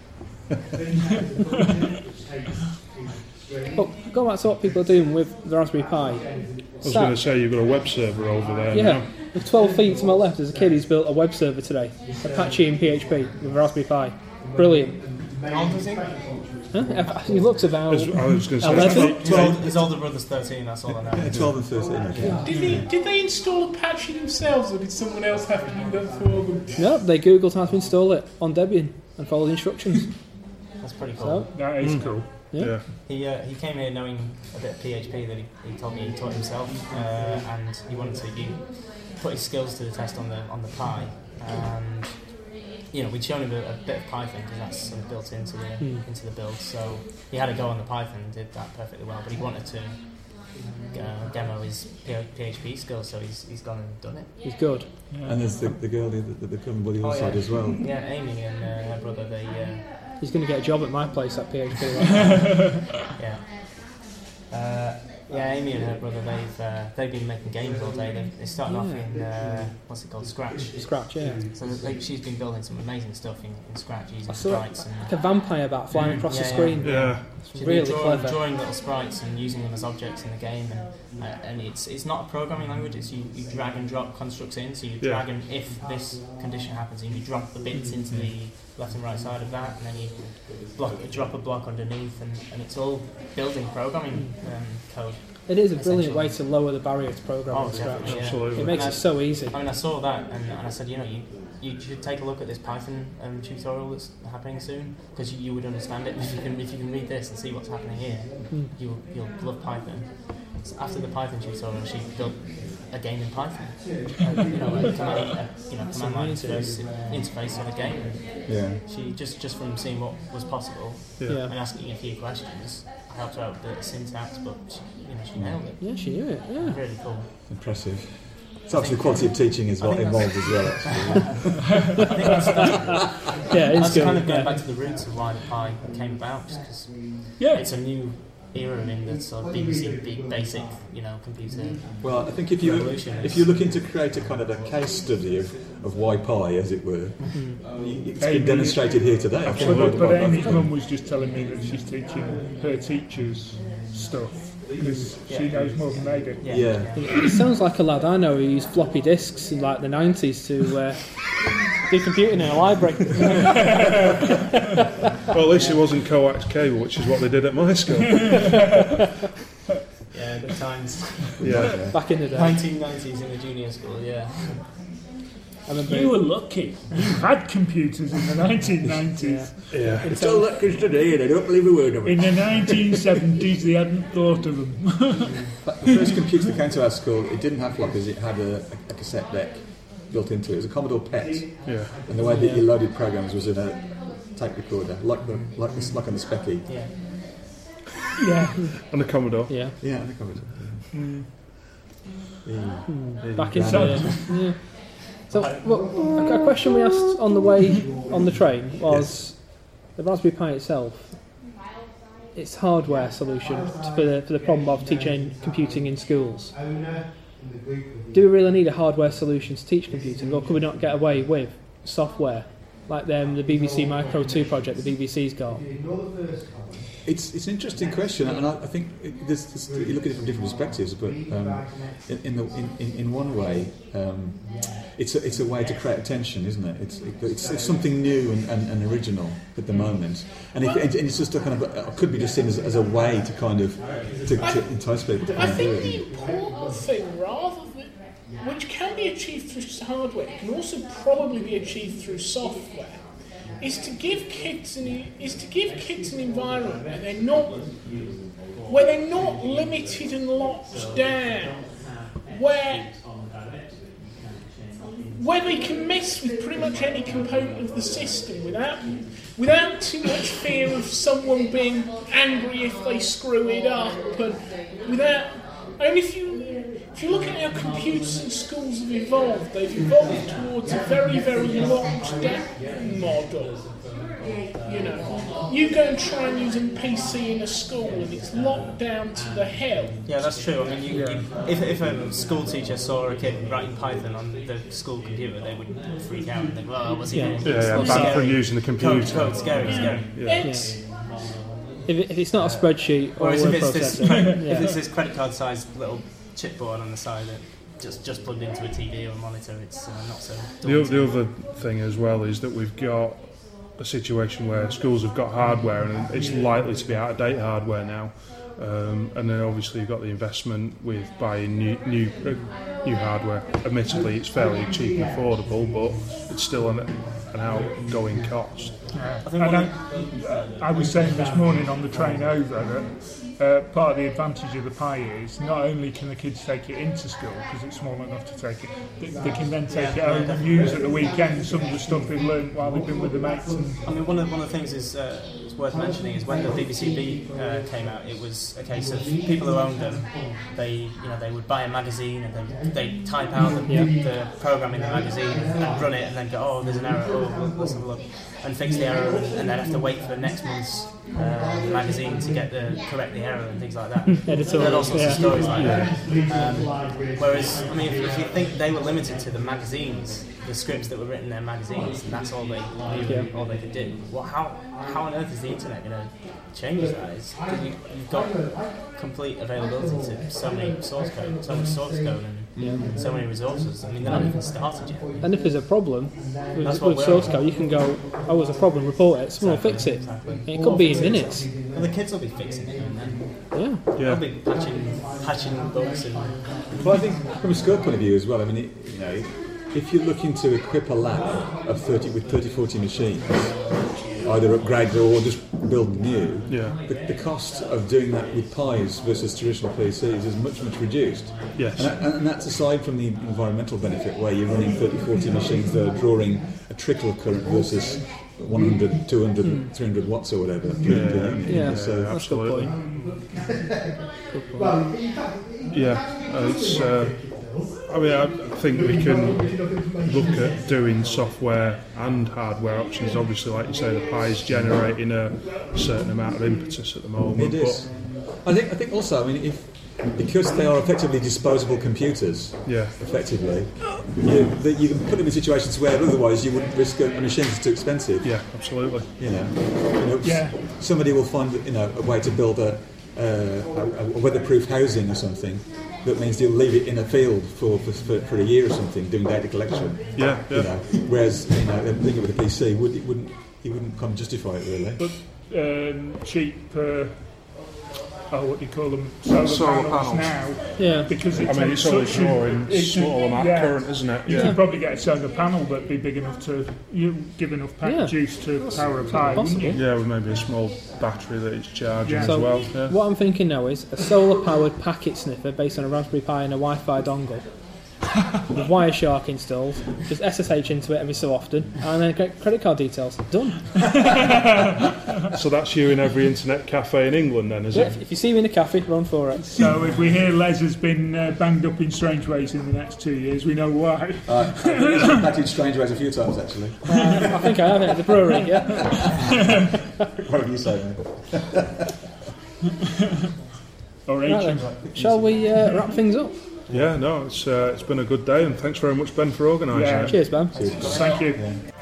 But go back to what people are doing with the Raspberry Pi. I was going to say you've got a web server over there. Yeah, now. with twelve feet to my left, there's a kid who's built a web server today, Apache and P H P with a Raspberry Pi. Brilliant. How old is he? Huh? He looks about As- I was going to say eleven. His, old, his older brother's thirteen, that's all I know. Yeah, twelve and thirteen. Okay. Did they, did they install Apache themselves, or did someone else have to do that for them? No, they googled how to install it on Debian and followed the instructions. That's pretty cool. So, That is cool. yeah. Yeah. He uh, he came here knowing a bit of P H P that he, he told me he taught himself, uh, and he wanted to he put his skills to the test on the on the Pi. And you know, we'd shown him a, a bit of Python because that's sort of built into the Hmm. into the build. So he had a go on the Python, did that perfectly well. But he wanted to uh, demo his P H P skills, so he's he's gone and done it. He's good. And there's the, the girl that that come by the other Oh, side yeah. as well. Yeah, Amy and uh, her brother. They uh, He's going to get a job at my place at P H P. Right? yeah. Uh, yeah, Amy and her brother, they've uh, they've been making games all day. They, they started off Yeah. in uh, what's it called, Scratch. Scratch, yeah. So they, she's been building some amazing stuff in, in Scratch using I saw sprites it, and like a vampire bat flying Mm, across yeah, the yeah. screen. Yeah. It's she's really been drawing, clever. drawing little sprites and using them as objects in the game. And uh, and it's it's not a programming language. It's you, you drag and drop constructs in. So you Yeah. drag and if this condition happens, and you drop the bits into the left and right side of that, and then you block drop a block underneath, and, and it's all building programming um, code. It is a brilliant way to lower the barrier to programming Oh, in Scratch. definitely, yeah. Absolutely. It makes And it I- so easy. I mean, I saw that, and, and I said, you know, you, you should take a look at this Python um, tutorial that's happening soon, because you, you would understand it if you can if you can read this and see what's happening here. Mm. You you'll love Python. So after the Python tutorial, she built a game in Python. Uh, you know, a command, a, you know, command line interface, interface on a game. Yeah. She just just from seeing what was possible Yeah. Yeah. and asking a few questions, I helped her out with the syntax, but she, you know, she nailed it. Yeah, she knew it. Yeah. Really cool. Impressive. It's actually the quality of teaching is I what think involved as well. Actually. I think that's, that's, Yeah, it's that's good. kind of going Yeah. back to the roots of why the Pi came about, just because Yeah. it's a new era in the sort of B B C big basic, you know, computer. Well, I think if you Revolution if is- you're looking to create a kind of a case study of, of why Pi, as it were, it's been demonstrated here today. I think. But, but Amy's mum was just telling me that she's teaching her teachers stuff because she knows more than they do. Yeah. Yeah. He sounds like a lad I know who used floppy disks in like the nineties to uh, do computing in a library. Well, at least it wasn't coax cable, which is what they did at my school. Yeah, good times. Yeah. Back in the day. nineteen nineties in the junior school, yeah. I remember You were lucky. You had computers in the nineteen nineties. Yeah. It's all that kids today, and I don't believe a word of In it. the nineteen seventies, they hadn't thought of them. But the first computer that came to our school, it didn't have floppers, it had a, a cassette deck built into it. It was a Commodore P E T. Yeah. And the way that you loaded programs was in a tape recorder, like the like the like on the Specky. Yeah. Yeah. And the Commodore. Yeah. Yeah, the Commodore. Yeah. Back in Yeah. the yeah. So, well, a a question we asked on the way on the train was the Raspberry Pi itself. Its hardware solution for the for the problem of teaching computing in schools. Do we really need a hardware solution to teach computing, or could we not get away with software like them, the B B C Micro two project the B B C's got? It's it's an interesting question, and I, I think it, there's, there's, you look at it from different perspectives. But um, in in, the, in in in one way, um, it's a, it's a way to create attention, isn't it? It's it's, it's something new and, and, and original at the moment, and, it, and it's just a kind of it could be just seen as, as a way to kind of to, to entice people to I kind of do think the it. important thing, rather than which can be achieved through hardware, can also probably be achieved through software, is to give kids an is to give kids an environment where they're not where they're not limited and locked down, where where they can mess with pretty much any component of the system without without too much fear of someone being angry if they screw it up, and without. And if you if you look at how computers in schools have evolved, they've evolved towards a very, very locked down model. You know, you go and try and use a P C in a school and it's locked down to the hill. Yeah, that's true. I mean, you, you, if, if a school teacher saw a kid writing Python on the school computer, they would freak out and think, well, what's he Yeah. doing? Yeah, It's yeah, all bad for scary. using the computer. Code, code, scary, scary. Yeah. It's, If, it, if it's not a spreadsheet or Whereas a word if it's, this processor, credit, yeah. if it's this credit card sized little chipboard on the side that just, just plugged into a T V or a monitor, it's uh, not so The, o- daunting. the other thing as well is that we've got a situation where schools have got hardware and it's likely to be out of date hardware now. Um, and then obviously you've got the investment with buying new new, uh, new hardware. Admittedly, it's fairly cheap and affordable, but it's still an, an outgoing cost. Yeah. I think I, one don't- I was saying this morning on the train over that uh, part of the advantage of the Pi is not only can the kids take it into school because it's small enough to take it, they, they can then take it home and use at the weekend some of the stuff they've learned while they've been with the mates. And I mean, one of, one of the things is uh, it's worth mentioning is when the B B C B uh, came out, it was a case of people who owned them. They, you know, they would buy a magazine and then they type out the, the program in the magazine and run it, and then go, oh, there's an error. Oh, let's have a look, and fix the error, and, and then have to wait for the next month's uh, magazine to get the correct the error and things like that. Editorial, There are all sorts yeah. of stories like that. Um, whereas, I mean, if, if you think they were limited to the magazines, the scripts that were written in their magazines, and that's all they knew, Yeah. all they could do. Well, how how on earth is the internet going to change that? It's, 'cause you, you've got complete availability to so many source code, so much source code, and Yeah. so many resources. I mean, they're not even started yet. And if there's a problem That's with, what with we're source on. code, you can go, oh, there's a problem, report it, someone will fix it. Exactly. And it Or could be in fix it. minutes. Well, the kids will be fixing it, and then Yeah. they'll be patching, patching bugs and. Well, I think from a scope point of view as well, I mean, it, you know, if you're looking to equip a lab of thirty with thirty, forty machines, either upgrade or just build new, Yeah. the, the cost of doing that with Pis versus traditional P Cs is much, much reduced. Yes. And, that, and that's aside from the environmental benefit where you're running thirty, forty machines that are drawing a trickle of current versus one hundred, two hundred, three hundred watts or whatever. per- Yeah. per unit. Yeah, So, that's a good absolutely. point. Good point. Yeah, uh, it's. Uh, I mean, I think we can look at doing software and hardware options. Obviously, like you say, the Pi is generating a certain amount of impetus at the moment. It is. I think. I think also. I mean, if because they are effectively disposable computers. But yeah, Effectively, you, that you can put them in situations where otherwise you wouldn't risk a, a machine that's too expensive. yeah, absolutely. You know, you know Yeah. somebody will find you know a way to build a, uh, a, a weatherproof housing or something. That means they'll leave it in a field for, for, for a year or something, doing data collection. Yeah, yeah. You know, whereas you know, doing it with a P C, would it wouldn't he wouldn't kind of justify it really. but um, cheap, uh, oh, what do you call them? Solar, Solar panels, panels. now. Yeah. Because it I mean, takes it's only such a- drawing it's a- small amount yeah. of current, isn't it? You Yeah. could probably get a solar panel that'd be big enough to you give enough pack Yeah. juice to power a Pi, wouldn't you? Yeah, with maybe a small battery that it's charging Yeah. as So well. Yeah. what I'm thinking now is a solar-powered packet sniffer based on a Raspberry Pi and a Wi-Fi dongle. With Wireshark installed, just S S H into it every so often, and then get credit card details. Done. So that's you in every internet cafe in England, then, is Yeah, it? if you see me in a cafe, run for it. So if we hear Les has been uh, banged up in strange ways in the next two years, we know why. Uh, I've been back in strange ways a few times actually. Uh, I think I have it at the brewery, yeah. What have you say, mate? Or Right agent. then. Shall we uh, wrap things up? Yeah, no, it's uh, it's been a good day, and thanks very much, Ben, for organising Yeah. it. Cheers, Ben. Thank you.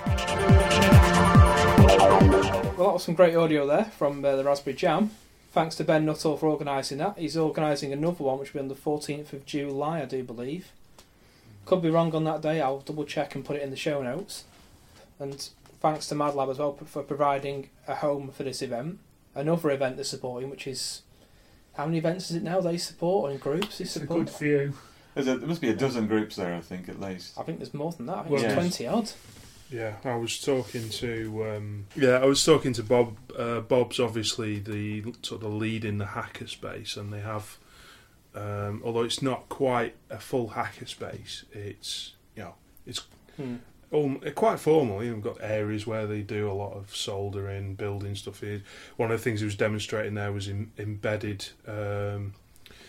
Well, that was some great audio there from uh, the Raspberry Jam. Thanks to Ben Nuttall for organising that. He's organising another one, which will be on the fourteenth of July, I do believe. Could be wrong on that day. I'll double check and put it in the show notes. And thanks to MadLab as well for providing a home for this event. Another event they're supporting, which is... How many events is it now they support, or in groups they It's a support? good few. There's a, there must be a dozen groups there, I think, at least. I think there's more than that. I think Well, it's yeah. twenty odd. Yeah, I was talking to um, yeah, I was talking to Bob. Uh, Bob's obviously the sort of lead in the hacker space, and they have, um, although it's not quite a full hacker space, it's you know it's Hmm. um, quite formal. You've got areas where they do a lot of soldering, building stuff. One of the things he was demonstrating there was in, embedded um,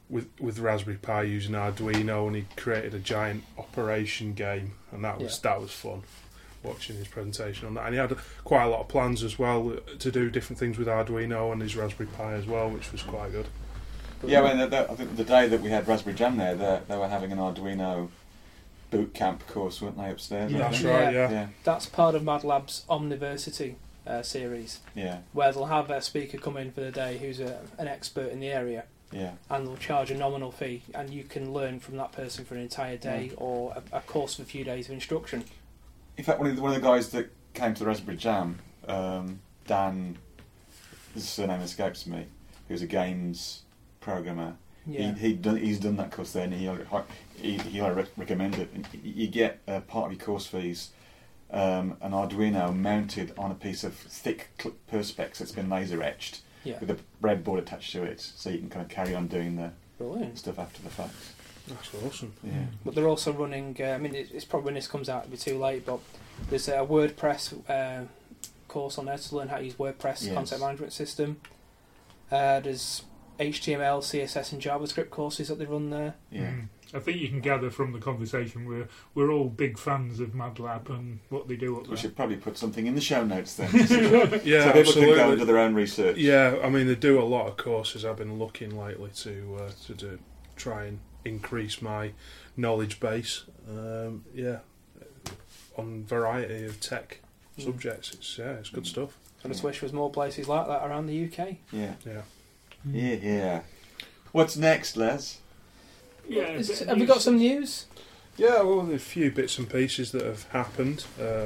with with Raspberry Pi using Arduino, and he created a giant operation game, and that was Yeah. that was fun. Watching his presentation on that, and he had quite a lot of plans as well to do different things with Arduino and his Raspberry Pi as well, which was quite good. Yeah, when the, the, I think the day that we had Raspberry Jam there, they, they were having an Arduino boot camp course, weren't they, upstairs? I That's think? right, yeah. yeah. That's part of Mad Lab's Omniversity uh, series, Yeah. where they'll have a speaker come in for the day who's a, an expert in the area, Yeah. and they'll charge a nominal fee, and you can learn from that person for an entire day or a, a course of a few days of instruction. In fact, one of the, one of the guys that came to the Raspberry Jam, um, Dan, his surname escapes me, who's a games programmer. Yeah. He, he'd done, he's done that course there, and he he, he re- recommend it. And you get uh, part of your course fees, um, an Arduino mounted on a piece of thick cl- perspex that's been laser etched, Yeah. with a breadboard attached to it, so you can kind of carry on doing the Brilliant. stuff after the fact. That's awesome. Yeah. But they're also running, uh, I mean, it, it's probably when this comes out, it'll be too late, but there's a WordPress uh, course on there to learn how to use WordPress Yes. content management system. Uh, there's H T M L, C S S and JavaScript courses that they run there. Yeah. Mm. I think you can gather from the conversation we're we're all big fans of MadLab and what they do up We there. should probably put something in the show notes then. Yeah, so people absolutely. can go and do their own research. Yeah, I mean they do a lot of courses. I've been looking lately to uh, to do, try and increase my knowledge base. Um, yeah, on variety of tech Mm. subjects. It's yeah, it's good stuff. I just wish there was more places like that around the U K. Yeah. Yeah. Yeah, yeah. What's next, Les? Yeah, Is- bit of have we news. got some news? Yeah, well, there's a few bits and pieces that have happened. Uh,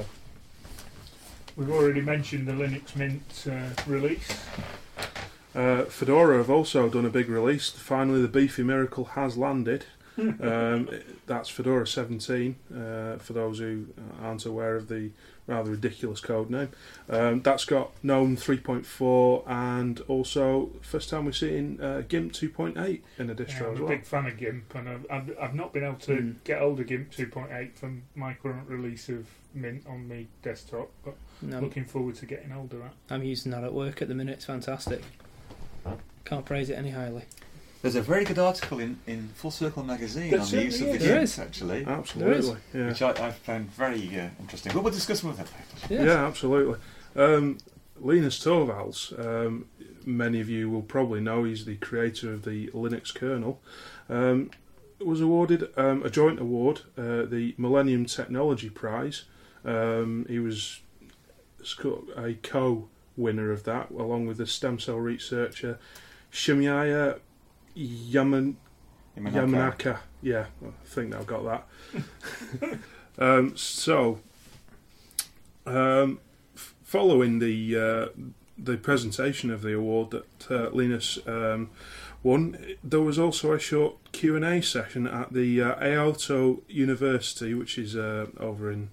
We've already mentioned the Linux Mint uh, release. Uh, Fedora have also done a big release. Finally, the beefy miracle has landed. um, that's Fedora seventeen, uh, for those who aren't aware of the rather ridiculous code name. Um, that's got GNOME three point four and also, first time we've seen uh, GIMP two point eight in a distro Yeah, I'm as a well. big fan of GIMP, and I've, I've, I've not been able to Mm. get hold of GIMP two point eight from my current release of Mint on my desktop, but No, looking forward to getting hold of that. I'm using that at work at the minute. It's fantastic. Can't praise it any highly. There's a very good article in, in Full Circle magazine There on the use of certainly the is. There GIMP, is. actually, Absolutely, yeah. which I, I found very uh, interesting. But we'll discuss more of that later. Yes. Yeah, absolutely. Um, Linus Torvalds, um, many of you will probably know, he's the creator of the Linux kernel, um, was awarded um, a joint award, uh, the Millennium Technology Prize. Um, he was a co-winner of that, along with the stem cell researcher Shimiya Yaman- Yamanaka. Yamanaka. Yeah, I think I've got that. um, so, um, f- following the uh, the presentation of the award that uh, Linus um, won, there was also a short Q and A session at the uh, Aalto University, which is uh, over in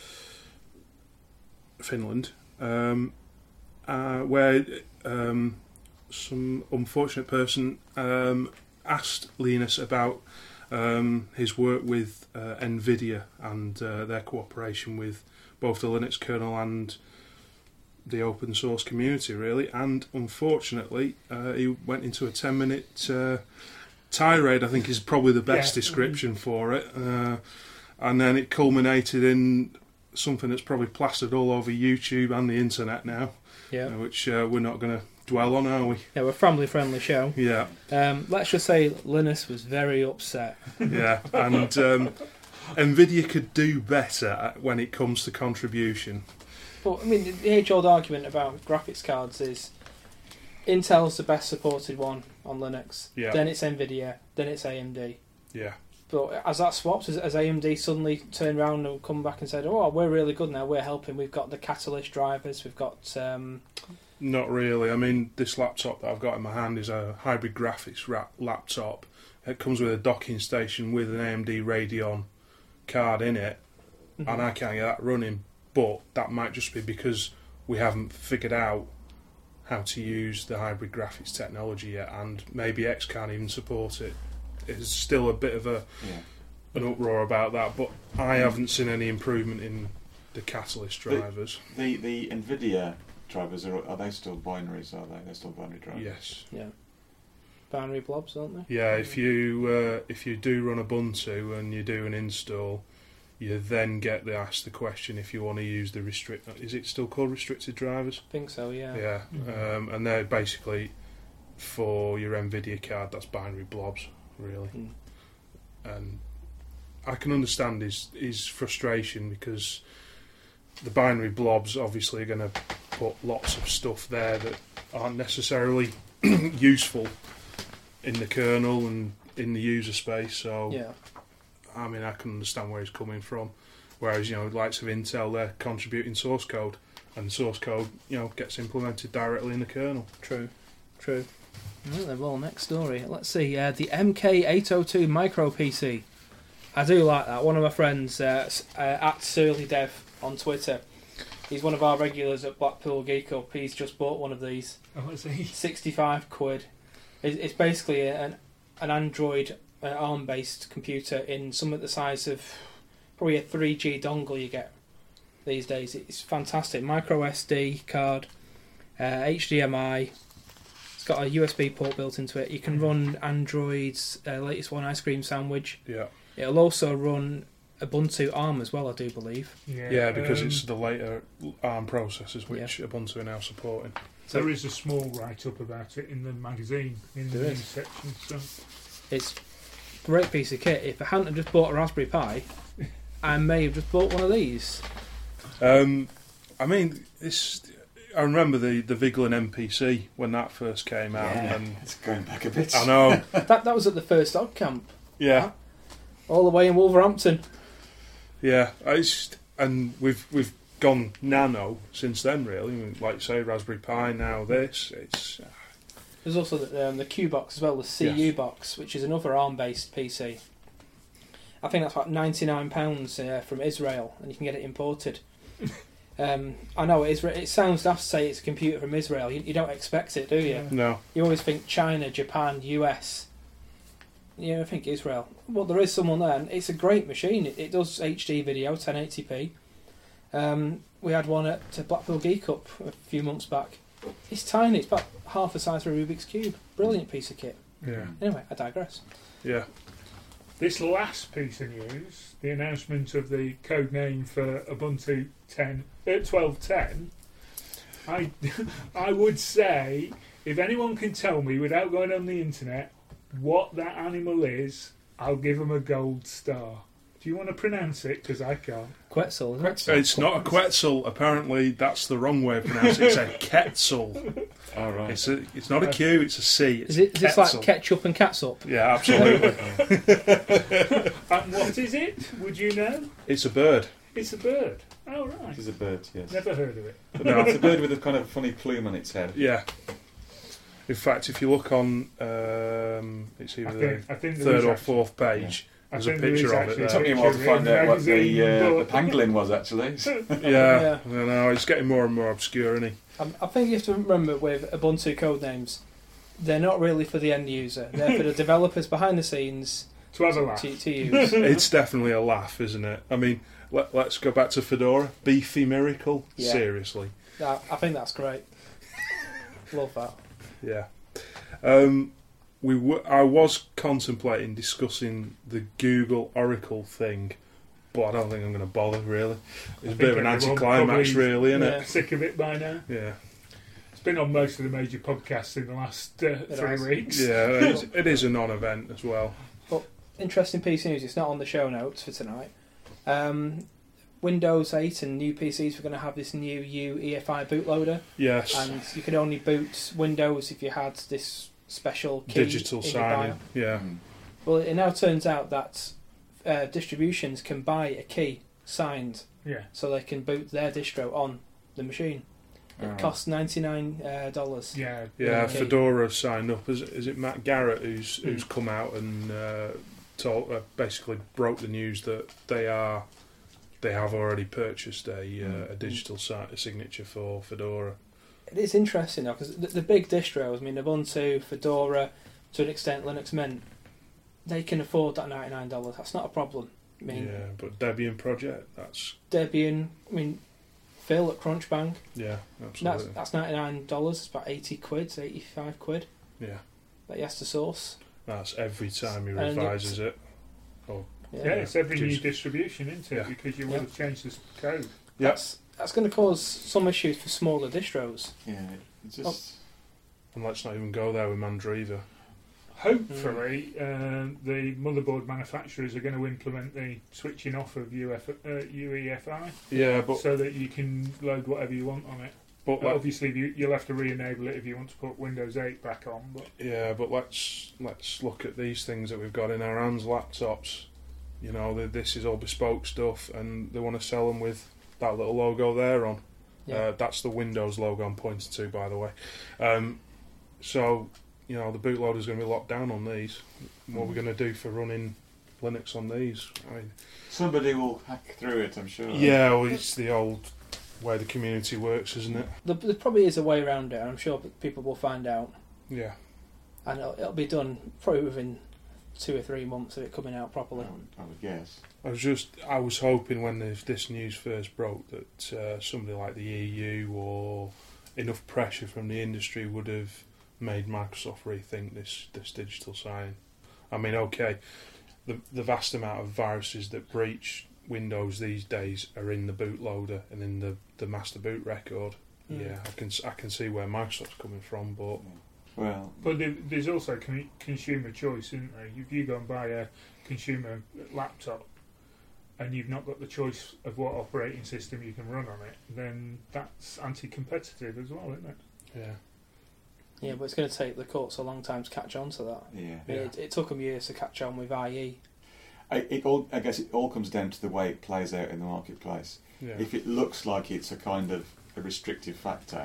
Finland, um, uh, where um, some unfortunate person um, asked Linus about um, his work with uh, NVIDIA and uh, their cooperation with both the Linux kernel and the open source community, really. And unfortunately, uh, he went into a ten minute uh, tirade, I think is probably the best Yeah. description for it. Uh, and then it culminated in something that's probably plastered all over YouTube and the internet now, Yeah. uh, which uh, we're not going to dwell on, are we? Yeah, we're a family-friendly show. Yeah, Um, let's just say Linus was very upset. yeah. And um, NVIDIA could do better at- when it comes to contribution. But, I mean, the age-old argument about graphics cards is Intel's the best supported one on Linux, Yeah. then it's NVIDIA, then it's A M D. Yeah. But as that swapped, as, as A M D suddenly turned around and come back and said, oh, we're really good now, we're helping, we've got the Catalyst drivers, we've got... Um, Not really. I mean, this laptop that I've got in my hand is a hybrid graphics ra- laptop. It comes with a docking station with an A M D Radeon card in it, Mhm. and I can't get that running. But that might just be because we haven't figured out how to use the hybrid graphics technology yet, and maybe X can't even support it. It's still a bit of a Yeah. an uproar about that, but I haven't seen any improvement in the Catalyst drivers. The the NVIDIA drivers, are are they still binaries, are they? They're still binary drivers? Yes. Yeah. binary blobs, aren't they? Yeah, if you uh, if you do run Ubuntu and you do an install, you then get the asked the question if you want to use the restrict. Is it still called restricted drivers? I think so. Yeah. Yeah, Mhm. um, and they're basically for your NVIDIA card. That's binary blobs, really. Mm. And I can understand his his frustration because the binary blobs obviously are going to put lots of stuff there that aren't necessarily useful in the kernel and in the user space. So, Yeah. I mean, I can understand where he's coming from. Whereas, you know, the likes of Intel, they're contributing source code, and the source code, you know, gets implemented directly in the kernel. True, true. Right then, well, next story. Let's see. Uh, the M K eight oh two Micro P C. I do like that. One of my friends, uh, s- uh, at SurlyDev on Twitter, he's one of our regulars at Blackpool Geek Up. He's just bought one of these. Oh, is he? sixty-five quid. It's, it's basically an an Android uh, ARM-based computer in something the size of probably a three G dongle you get these days. It's fantastic. Micro S D card, uh, H D M I. It's got a U S B port built into it. You can run Android's uh, latest one, Ice Cream Sandwich. Yeah. It'll also run Ubuntu ARM as well, I do believe. Yeah, Yeah, because um, it's the later ARM processors which Ubuntu are now supporting. There is a small write-up about it in the magazine, in the There news is. section. So It's a great piece of kit. If I hadn't have just bought a Raspberry Pi, I may have just bought one of these. Um, I mean, this. I remember the the Vigeland M P C when that first came out. Yeah, and it's going back a bit. I know. that that was at the first Odd Camp. Yeah. All the way in Wolverhampton. Yeah, it's, and we've we've gone nano since then. Really, I mean, like you say, Raspberry Pi. Now this, it's There's also the, um, the Q box as well, the C U Yes. box, which is another ARM-based P C. I think that's about ninety-nine pounds uh, from Israel, and you can get it imported. um, I know it, is, it sounds daft to say it's a computer from Israel. You, you don't expect it, do you? No. You always think China, Japan, U S. You know, I think Israel. Well, there is someone there, and it's a great machine. It, it does H D video, ten eighty p. Um, we had one at uh, Blackpool Geek Up a few months back. It's tiny. It's about half the size of a Rubik's Cube. Brilliant piece of kit. Yeah. Anyway, I digress. Yeah. this last piece of news, the announcement of the code name for Ubuntu ten, uh, twelve ten, I, I would say, if anyone can tell me without going on the internet what that animal is, I'll give them a gold star. Do you want to pronounce it? Because I can't. Quetzal, isn't it? It's not a Quetzal. Apparently, that's the wrong way of pronouncing it. It's a Quetzal. All right. It's a, It's not a Q. It's a C. It's Is, it, is this Quetzal. like ketchup and catsup? Yeah, absolutely. And what is it? Would you know? It's a bird. It's a bird. Oh, right. It is a bird, yes. Never heard of it. No. It's a bird with a kind of funny plume on its head. Yeah. In fact, if you look on, um, it's either I think- the I think there third is or actually- fourth page. yeah. I There's a think there picture is of it actually there. It took me a while to find out what the, uh, the but- pangolin was, actually. Yeah, Yeah. I know. It's getting more and more obscure, isn't he? I, I think you have to remember with Ubuntu code names, they're not really for the end user. They're for the developers behind the scenes To have a laugh. to, to use. It's definitely a laugh, isn't it? I mean, let, let's go back to Fedora. Beefy Miracle? Yeah. Seriously. I, I think that's great. Love that. Yeah. Um, we w- I was contemplating discussing the Google Oracle thing, but I don't think I'm going to bother, really. It's a bit of an anticlimax, really, isn't yeah. it? Sick of it by now. Yeah. It's been on most of the major podcasts in the last uh, It three has. weeks. Yeah, it is, it is a non-event as well. But interesting piece of news. It's not on the show notes for tonight. Um, Windows eight and new P Cs are going to have this new U E F I bootloader. Yes. And you could only boot Windows if you had this special key Digital in your signing. bio. Yeah. Well, it now turns out that uh, distributions can buy a key signed, Yeah. so they can boot their distro on the machine. It Oh. costs ninety-nine dollars. Yeah. Yeah, Okay. Fedora signed up. Is, is it Matt Garrett who's who's come out and uh, told, uh, basically broke the news that they are they have already purchased a, uh, a digital si- signature for Fedora. It is interesting now because the, the big distros, I mean Ubuntu, Fedora, to an extent Linux Mint, they can afford that ninety-nine dollars. That's not a problem. I mean, Yeah, but Debian project, that's Debian, I mean, Phil at Crunchbang, yeah, that's absolutely. that's ninety-nine dollars. It's about eighty quid, eighty-five quid. Yeah. that he has to source. That's every time he And revises it's- it. Or Yeah, it's every new Just- distribution, isn't it? Yeah. Because you will Yeah. have changed the code. That's that's going to cause some issues for smaller distros. Yeah, it's just. And let's not even go there with Mandriva. Hopefully, uh, the motherboard manufacturers are going to implement the switching off of U F, uh, U E F I, Yeah, but so that you can load whatever you want on it. but Uh, let, obviously, you, you'll have to re-enable it if you want to put Windows eight back on. But yeah, but let's let's look at these things that we've got in our hands. Laptops, you know, the, this is all bespoke stuff, and they want to sell them with that little logo there on. Yeah. Uh, that's the Windows logo I'm pointing to, by the way. Um, so, you know, the bootloader's going to be locked down on these. What are we going to do for running Linux on these? I mean, Somebody will hack through it, I'm sure. yeah, well, it's the old way the community works, isn't it? There, there probably is a way around it, and I'm sure people will find out. Yeah. And it'll, it'll be done probably within two or three months of it coming out I properly. would, I would guess. I was just, I was hoping when this, this news first broke that uh, somebody like the E U or enough pressure from the industry would have made Microsoft rethink this, this digital sign. I mean, okay, the the vast amount of viruses that breach Windows these days are in the bootloader and in the, the master boot record. Mm. Yeah, I can I can see where Microsoft's coming from, but Well, but there, there's also con- consumer choice, isn't there? If you go and buy a consumer laptop and you've not got the choice of what operating system you can run on it, then that's anti-competitive as well, isn't it? yeah. Yeah, but it's going to take the courts a long time to catch on to that. yeah. I mean, Yeah. It, it took them years to catch on with I E. I, it all, I guess it all comes down to the way it plays out in the marketplace. Yeah. If it looks like it's a kind of a restrictive factor,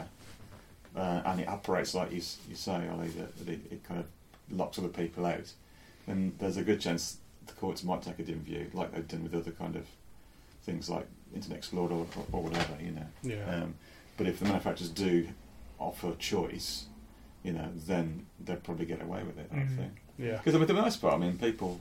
uh, and it operates like you, s- you say, Ollie, that, that it, it kind of locks other people out, then there's a good chance the courts might take a different view, like they've done with other kind of things like Internet Explorer or, or whatever, you know. Yeah. Um, but if the manufacturers do offer choice, you know, then they'll probably get away with it, I Mhm. think. Yeah. Because with the nice part, I mean, people,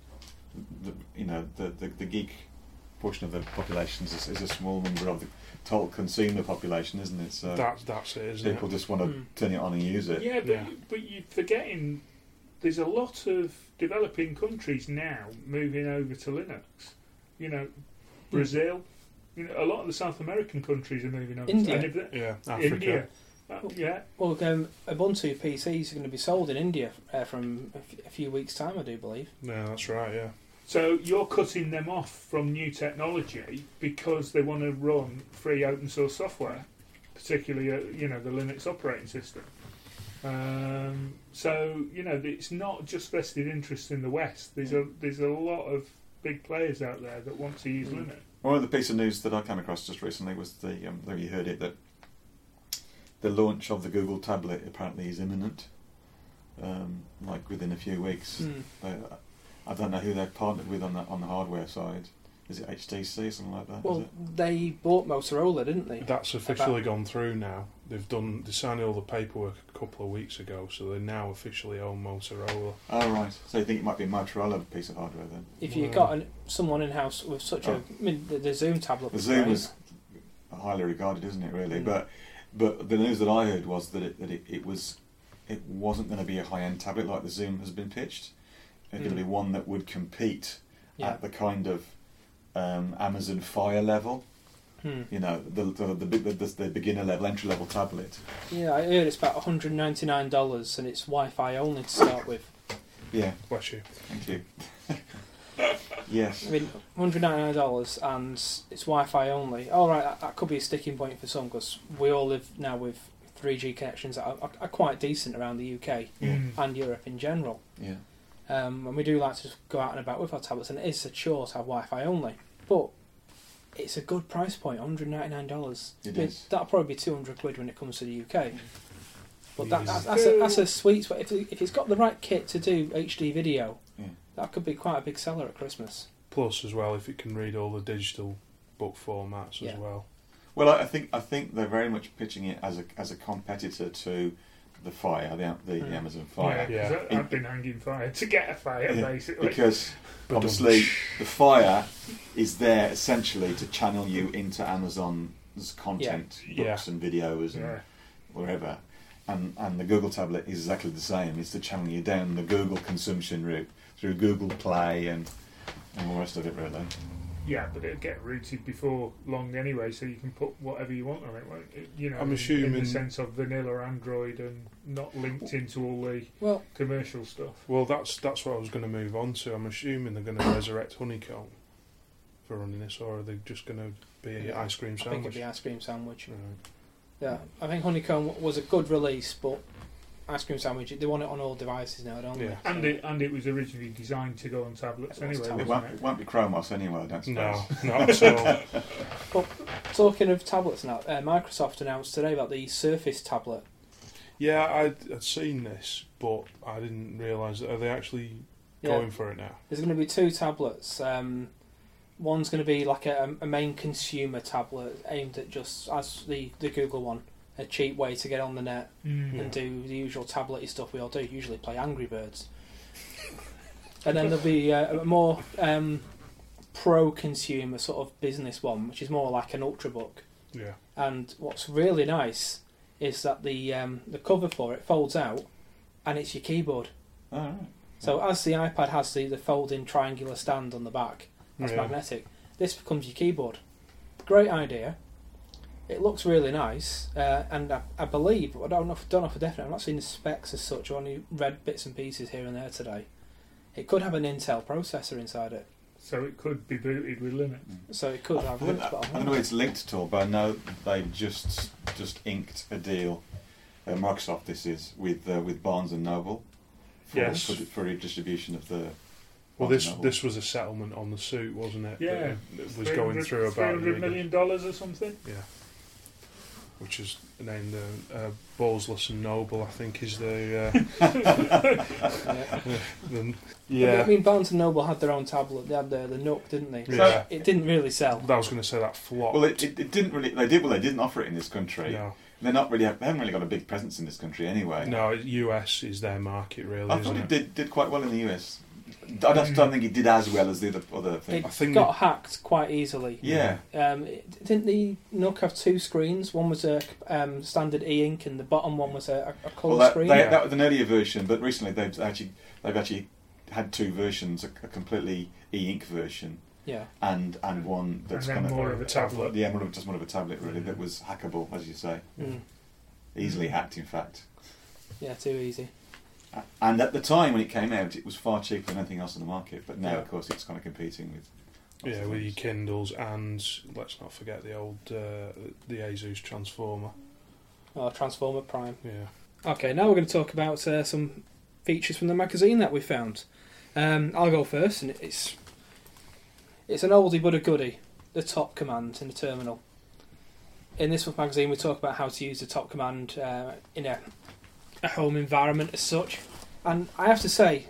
the, you know, the, the the geek portion of the population is, is a small number of the total consumer population, isn't it? So That's that's it, isn't people it? just want to Mm. turn it on and use it. Yeah, but, Yeah. but you're forgetting there's a lot of developing countries now moving over to Linux. You know, Brazil, you know, a lot of the South American countries are moving over India. to and if they- Yeah, Africa. India. Uh, yeah, Well, um, Ubuntu P Cs are going to be sold in India uh, from a, f- a few weeks' time, I do believe. Yeah, that's right. Yeah. so you're cutting them off from new technology because they want to run free open source software, particularly uh, you know the Linux operating system. Um, so you know it's not just vested interest in the West. There's a there's a lot of big players out there that want to use Mm. Linux. One of the piece of news that I came across just recently was the, um, though you heard it, that the launch of the Google tablet apparently is imminent, um, like within a few weeks. Mm. They, I don't know who they've partnered with on the on the hardware side. Is it H T C or something like that? is Well, it? they bought Motorola, didn't they? That's officially gone through now. They've done. They signed all the paperwork a couple of weeks ago, so they now officially own Motorola. Oh right. So you think it might be a Motorola piece of hardware then? If you've Well- got an, someone in house with such Oh. a, I mean, the, the Zoom tablet. The was Zoom great. is highly regarded, isn't it? Really, Mm. but but the news that I heard was that it that it, it was it wasn't going to be a high end tablet like the Zoom has been pitched. It's going Mm. to be one that would compete Yeah. at the kind of um, Amazon Fire level. Hmm. You know, the the, the the the the beginner level, entry level tablet. Yeah, I heard it's about one hundred ninety-nine dollars and it's Wi-Fi only to start with. Yeah, Bless you. thank you. Yes. I mean, one hundred ninety-nine dollars and it's Wi-Fi only. All right, that, that could be a sticking point for some because we all live now with three G connections that are, are, are quite decent around the U K Mm. and Europe in general. Yeah. Um, and we do like to go out and about with our tablets, and it is a chore to have Wi-Fi only. But it's a good price point, one hundred ninety-nine dollars. It I mean, is. that'll probably be two hundred quid when it comes to the U K. But that, Easy. that's, that's, a, that's a sweet spot. If, it- if it's got the right kit to do H D video, Yeah. that could be quite a big seller at Christmas. Plus, as well, if it can read all the digital book formats Yeah. as well. Well, I I think I think they're very much pitching it as a as a competitor to the Fire, the the, Mm. the Amazon Yeah, Fire. 'cause Yeah. I- I've been hanging fire to get a fire, Yeah, basically. because But obviously the Fire is there essentially to channel you into Amazon's content, Yeah. books and videos and Yeah. wherever. and, and the Google tablet is exactly the same. It's to channel you down the Google consumption route through Google Play and, and all the rest of it, really. Yeah, but it'll get routed before long anyway, so you can put whatever you want on it. won't it? You know, I'm in- assuming- in the sense of vanilla Android and not linked into all the Well- commercial stuff. Well, that's that's what I was going to move on to. I'm assuming they're going to resurrect Honeycomb for running this, or are they just going to be an Yeah, ice cream I think sandwich? it'd be ice cream sandwich. Right. Yeah, I think Honeycomb was a good release, but ice cream sandwich, they want it on all devices now, don't Yeah. they? And it and it was originally designed to go on tablets anyway, It wasn't won't, it? it won't be Chromos anyway, I don't suppose. No, not at all. But talking of tablets now, uh, Microsoft announced today about the Surface tablet. Yeah, I'd, I'd seen this, but I didn't realise that. Are they actually Yeah. going for it now? There's going to be two tablets. Um, one's going to be like a, a main consumer tablet aimed at just, as the, the Google one, a cheap way to get on the net Mm. and do the usual tablet-y stuff we all do, usually play Angry Birds. And then there'll be uh, a more um, pro-consumer sort of business one, which is more like an Ultrabook. Yeah. And what's really nice is that the um, the cover for it folds out, and it's your keyboard. Oh, right. So as the iPad has the, the folding triangular stand on the back, that's Yeah. magnetic, this becomes your keyboard. Great idea. It looks really nice, uh, and I, I believe, I don't know, don't know for definite, I've not seen the specs as such, I've only read bits and pieces here and there today. It could have an Intel processor inside it, So it could be booted with Linux. so it could I, have I, Linux, don't- but I don't know if it's linked at all, but I know they just just inked a deal. Uh, Microsoft, this is with uh, with Barnes and Noble for, Yes. for, for distribution of the. Well, Barnes this and Noble. this was a settlement on the suit, wasn't it? Yeah, That it was going through about three hundred million dollars or something. Yeah. Which is named uh, uh, Bolesless and Noble, I think, is the. Uh, yeah. the Yeah. yeah. I mean, Barnes and Noble had their own tablet, they had the, the Nook, didn't they? Yeah. It didn't really sell. I was going to say that flopped. Well, it, it, it didn't really. They did. Well, they didn't offer it in this country. No. They're not really. They haven't really got a big presence in this country anyway. No, U S is their market, really, I isn't thought it? it did did quite well in the U S. I just don't think it did as well as the other, other things. It I think got they- hacked quite easily. Yeah. Um, it, didn't the Nook have two screens? One was a um, standard e-ink, and the bottom one was a, a colour Well, that, screen. they, that was an earlier version, but recently they've actually they've actually had two versions: a, a completely e-ink version, Yeah. and and one that's And then kind more of a tablet. Yeah, more of, just more of a tablet, really, that was hackable, as you say, Mm. easily hacked, in fact. Yeah, too easy. And at the time when it came out, it was far cheaper than anything else on the market. But now, Yeah. of course, it's kind of competing with. lots Yeah, of with your things. Kindles, and let's not forget the old uh, the Asus Transformer. Oh, Transformer Prime. Yeah. Okay, now we're going to talk about uh, some features from the magazine that we found. Um, I'll go first, and it's it's an oldie but a goodie. The top command in the terminal. In this month's magazine, we talk about how to use the top command uh, in a, a home environment as such. And I have to say,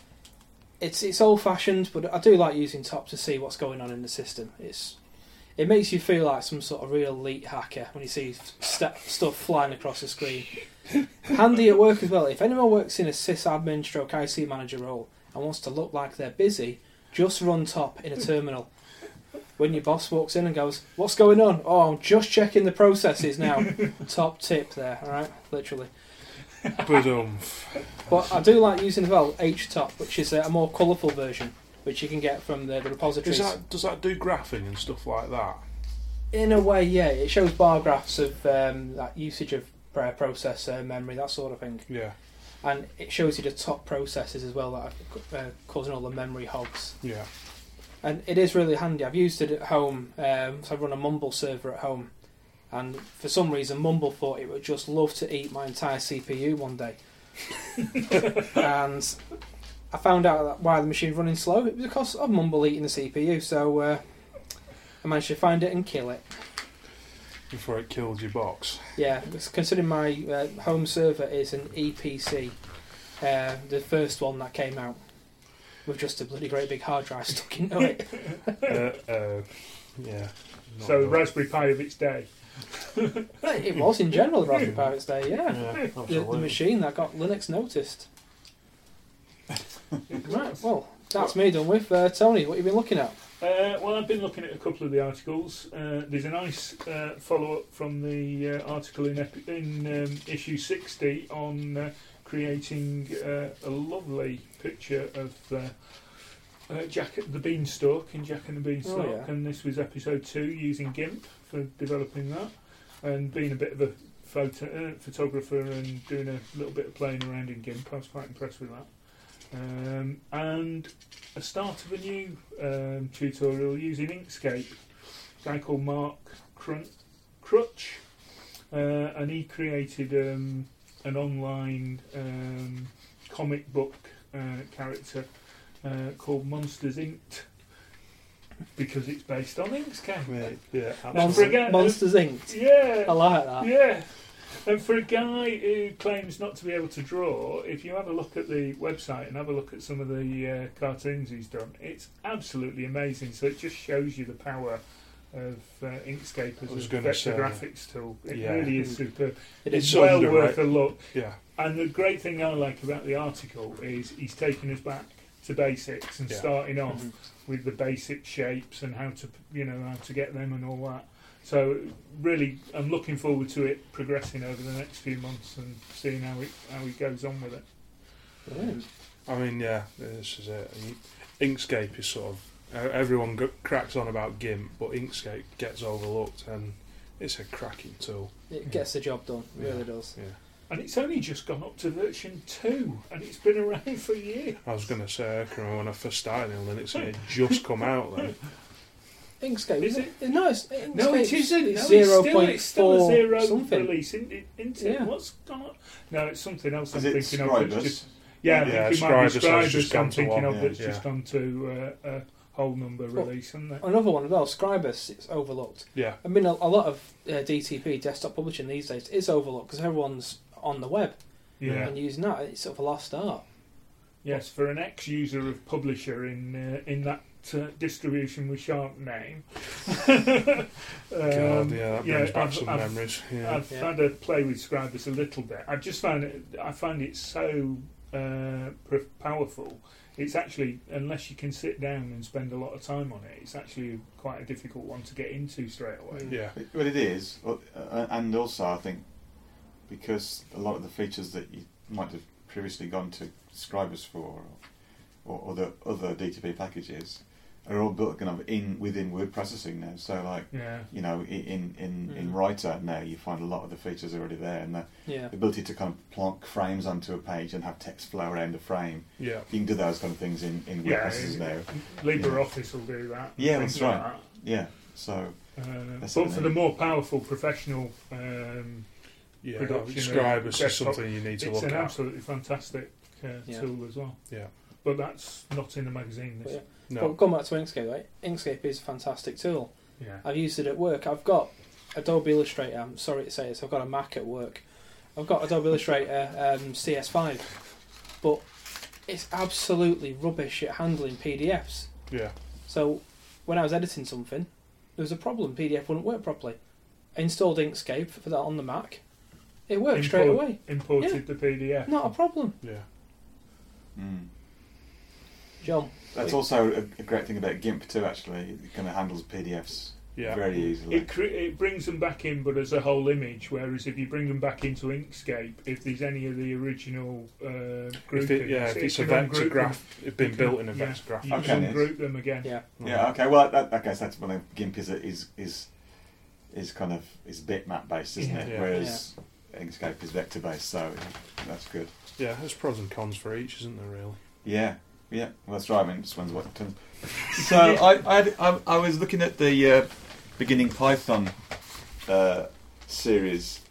it's it's old fashioned, but I do like using top to see what's going on in the system. It's it makes you feel like some sort of real elite hacker when you see st- stuff flying across the screen. Handy at work as well. If anyone works in a sysadmin stroke I C manager role and wants to look like they're busy, just run top in a terminal. When your boss walks in and goes, "What's going on?" "Oh, I'm just checking the processes now." Top tip there, alright? Literally. But um, But I do like using as well H top, which is a more colourful version, which you can get from the, the repositories. is that does that do graphing and stuff like that? In a way, yeah. It shows bar graphs of um, that usage of uh, processor memory, that sort of thing. Yeah. And it shows you the top processes as well that are uh, causing all the memory hogs. Yeah. And it is really handy. I've used it at home, um, so I run a Mumble server at home. And for some reason, Mumble thought it would just love to eat my entire C P U one day. And I found out that why the machine's running slow. It was because of Mumble eating the C P U. So uh, I managed to find it and kill it. Before it killed your box. Yeah, it's- considering my uh, home server is an E P C, uh, the first one that came out, with just a bloody great big hard drive stuck into it. uh, uh, yeah. not So good. Raspberry Pi of its day. It was in general the Raspberry Pi its day, yeah. Yeah, the, the absolutely. machine that got Linux noticed. Right, well, that's me done with. Uh, Tony, what have you been looking at? Uh, well, I've been looking at a couple of the articles. Uh, there's a nice uh, follow-up from the uh, article in, epi- in um, issue sixty on uh, creating uh, a lovely picture of uh, uh, Jack the Beanstalk in Jack and the Beanstalk, Oh, yeah. and this was episode two, using GIMP for developing that, and being a bit of a photo uh, photographer and doing a little bit of playing around in GIMP. I was quite impressed with that. Um, and a start of a new um, tutorial using Inkscape. A guy called Mark Crun- Crutch, uh, and he created um, an online um, comic book uh, character uh, called Monsters Inked, because it's based on Inkscape. Yeah, yeah. And for a guy- Monsters Inked. Yeah, I like that. Yeah. And for a guy who claims not to be able to draw, if you have a look at the website and have a look at some of the uh, cartoons he's done, it's absolutely amazing. So it just shows you the power of uh, Inkscape as I was a gonna vector say, graphics tool. It yeah. really is superb. It It's is well under, worth right? a look. Yeah. And the great thing I like about the article is he's taken us back to basics and Yeah. starting off Mhm. with the basic shapes and how to, you know, how to get them and all that. So really, I'm looking forward to it progressing over the next few months and seeing how it how he goes on with it. Brilliant. I mean, yeah, this is it. Inkscape is sort of uh, everyone g- cracks on about GIMP, but Inkscape gets overlooked, and it's a cracking tool. It gets the job done. It really Yeah. does. Yeah. And it's only just gone up to version two, and it's been around for years. I was going to say, I can remember when I first started, and then it's it just come out then. Inkscape, Is it? No, it's Inkscape. No, it isn't. No, It's it's zero still, point it's still a four zero something. release. In, in, into Yeah. What's gone on? No, it's something else Is I'm it thinking of. It's Scribus? just, yeah, I Yeah, think it might be Scribus has Scribus just I'm gone to thinking one, of yeah, that's yeah. just gone to uh, a whole number Well, release, isn't it? Another one as well, Scribus, it's overlooked. Yeah. I mean, a, a lot of uh, D T P, desktop publishing these days, is overlooked because everyone's on the web Yeah. and using that. It's sort of a lost art. Yes, for an ex-user of Publisher in uh, in that uh, distribution we shan't name. um, God, yeah, that brings back I've, some I've, memories. Yeah. I've Yeah. had a play with Scribus a little bit. I just found it. I find it so uh, pr- powerful. It's actually, unless you can sit down and spend a lot of time on it, it's actually quite a difficult one to get into straight away. Yeah. But it is, uh, and also I think because a lot of the features that you might have previously gone to Scribus for, or, or other other D T P packages, are all built kind of in within word processing now. So, like, Yeah. you know, i- in in, in Mm. Writer now, you find a lot of the features already there, and the Yeah. ability to kind of plonk frames onto a page and have text flow around the frame. Yeah. You can do those kind of things in in word Yeah, processors now. LibreOffice will do that. and Yeah, things that's like right. Yeah, so that. Uh, That's but what I for mean. the more powerful professional um, Yeah. production, Scribus uh, is desktop, something you need to it's look an at. absolutely fantastic uh, Yeah. tool as well. Yeah. But that's not in the magazine. This. But No. But going back to Inkscape, right? Inkscape is a fantastic tool. Yeah. I've used it at work. I've got Adobe Illustrator. I'm sorry to say this. I've got a Mac at work. I've got Adobe Illustrator um, C S five, but it's absolutely rubbish at handling P D Fs. Yeah. So when I was editing something, there was a problem. P D F wouldn't work properly. I installed Inkscape for that on the Mac. It worked straight Import- away. Imported Yeah. the P D F. Not a problem. Yeah. mm. John. That's also a, a great thing about GIMP too. Actually, it kind of handles P D Fs Yeah. very easily. It, cre- it brings them back in, but as a whole image. Whereas if you bring them back into Inkscape, if there's any of the original uh, groupings, If it, yeah, if it it's a can vector ungroup graph, it's been You built can- in a yeah, vector graph. You Okay, can yes. group them again. Yeah. Yeah. Okay. Well, that, I guess that's when GIMP is a, is is is kind of is bitmap based, isn't Yeah. it? Yeah. Whereas Inkscape is vector based, so that's good. Yeah, there's pros and cons for each, isn't there, really? Yeah. Yeah. Well, that's right. I mean, it depends what term. So I, I had- I I was looking at the uh, beginning Python uh, series,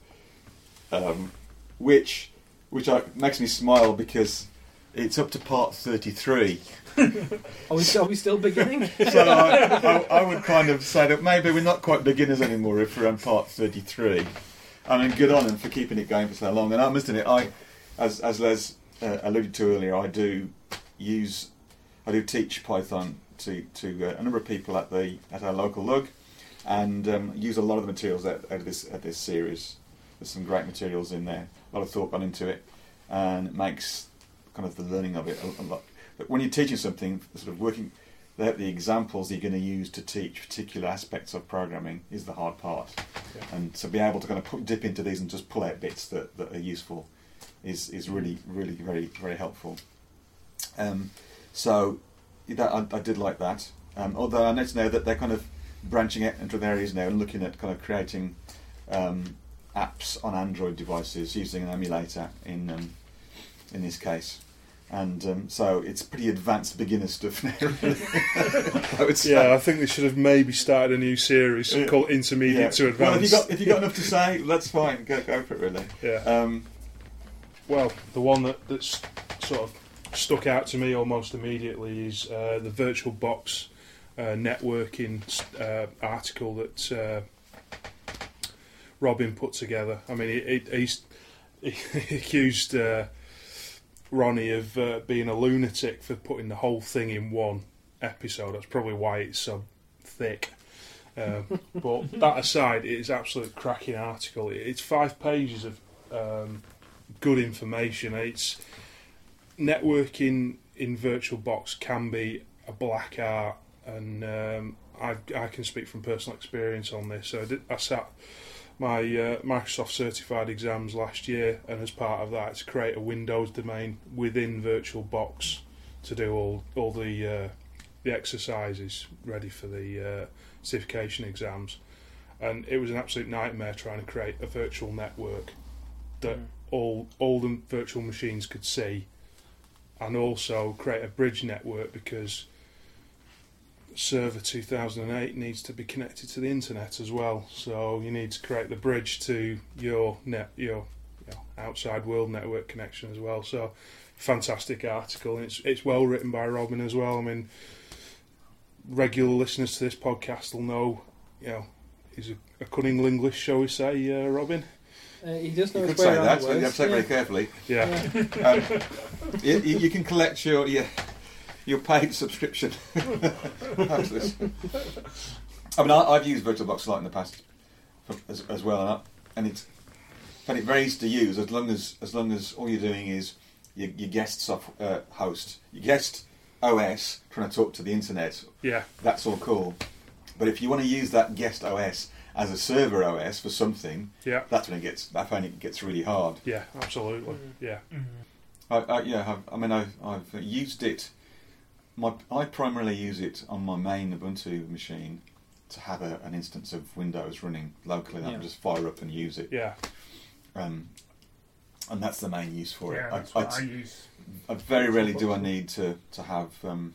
um, which which I, makes me smile because it's up to part thirty-three. Are we, are we still beginning? So I, I, I would kind of say that maybe we're not quite beginners anymore if we're on part thirty-three. I mean, good on them for keeping it going for so long. And I must admit, I, as as Les uh, alluded to earlier, I do use, I do teach Python to to uh, a number of people at the at our local lug, and um, use a lot of the materials out, out of this at this series. There's some great materials in there. A lot of thought gone into it, and it makes kind of the learning of it a, a lot. But when you're teaching something, sort of working the, the examples you're going to use to teach particular aspects of programming is the hard part. Yeah. And to be able to kind of put, dip into these and just pull out bits that, that are useful is is really, really, very, very helpful. Um, so that I, I did like that. Um, although I notice now that they're kind of branching out into other areas now and looking at kind of creating um, apps on Android devices using an emulator in um, in this case. And um, so it's pretty advanced beginner stuff now, really. I would say. Yeah, I think they should have maybe started a new series Uh, called Intermediate yeah. to Advanced. Well, if you got if you got enough to say, that's fine. Go go for it, really. Yeah. Um, well, the one that that's sort of stuck out to me almost immediately is uh, the VirtualBox uh, networking uh, article that uh, Robin put together. I mean, he, he, he's he accused uh, Ronnie of uh, being a lunatic for putting the whole thing in one episode. That's probably why it's so thick. Uh, but that aside, it is absolute cracking article. It's five pages of um, good information. It's networking in VirtualBox can be a black art, and um, I, I can speak from personal experience on this. So I, did, I sat my uh, Microsoft certified exams last year, and as part of that, to create a Windows domain within VirtualBox to do all all the uh, the exercises ready for the uh, certification exams. And it was an absolute nightmare trying to create a virtual network that mm. all all the virtual machines could see, and also create a bridge network, because Server two thousand eight needs to be connected to the internet as well. So you need to create the bridge to your net, your you know, outside world network connection as well. So fantastic article, and it's it's well written by Robin as well. I mean, regular listeners to this podcast will know, you know, he's a, a cunning linguist, shall we say, uh, Robin? Uh, he does know you his could way say around that, the but you words. have to say it Yeah. very carefully. Yeah. um, you, you you can collect your your, your paid subscription. Absolutely. I mean, I, I've used VirtualBox a lot in the past for, as, as well, and, I, and it's found it very easy to use as long as as long as all you're doing is your, your guest soft, uh, host, your guest O S trying to talk to the internet. Yeah. That's all cool. But if you want to use that guest O S as a server O S for something, yeah, that's when it gets. I find it gets really hard. Yeah, absolutely. Mm. Yeah. Mm-hmm. I, I, yeah, I've, I mean, I've, I've used it. My I primarily use it on my main Ubuntu machine to have a, an instance of Windows running locally. That I Yeah. can just fire up and use it. Yeah. Um, and that's the main use for Yeah, it. that's I, what I use. I very rarely do I need to to have um,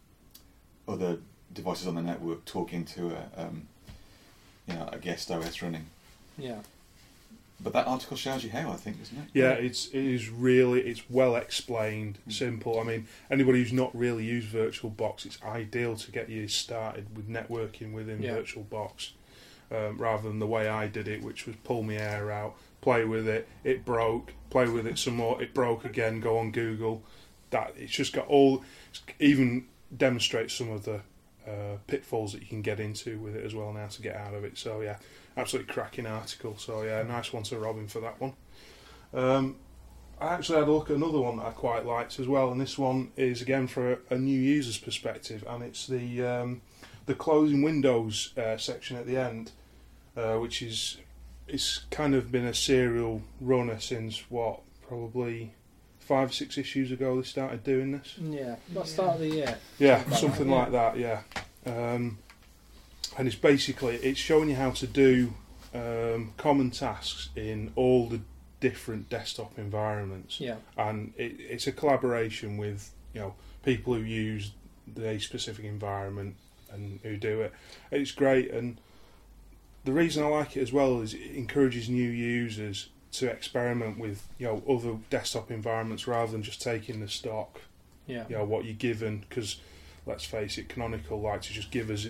other devices on the network talking to a um, you know a guest O S running. Yeah. But that article shows you how, I think, isn't it? Yeah, it's it is really it's well explained, simple. I mean, anybody who's not really used VirtualBox, it's ideal to get you started with networking within Yeah. VirtualBox, um, rather than the way I did it, which was pull my hair out, play with it, it broke, play with it some more, it broke again, go on Google. That it's just got all, even demonstrates some of the uh, pitfalls that you can get into with it as well, and how to get out of it. So yeah, absolutely cracking article. So yeah, nice one to Robin for that one. Um, I actually had a look at another one that I quite liked as well, and this one is again for a, a new user's perspective, and it's the um, the closing windows uh, section at the end, uh, which is it's kind of been a serial runner since what probably five or six issues ago they started doing this. Yeah, about the start of the year. Yeah, Something something like like that. Yeah, um, and it's basically it's showing you how to do um, common tasks in all the different desktop environments. Yeah, and it, it's a collaboration with you know people who use the specific environment and who do it. It's great, and the reason I like it as well is it encourages new users to experiment with you know other desktop environments rather than just taking the stock. Yeah. You know what you're given, because let's face it, Canonical like to just give us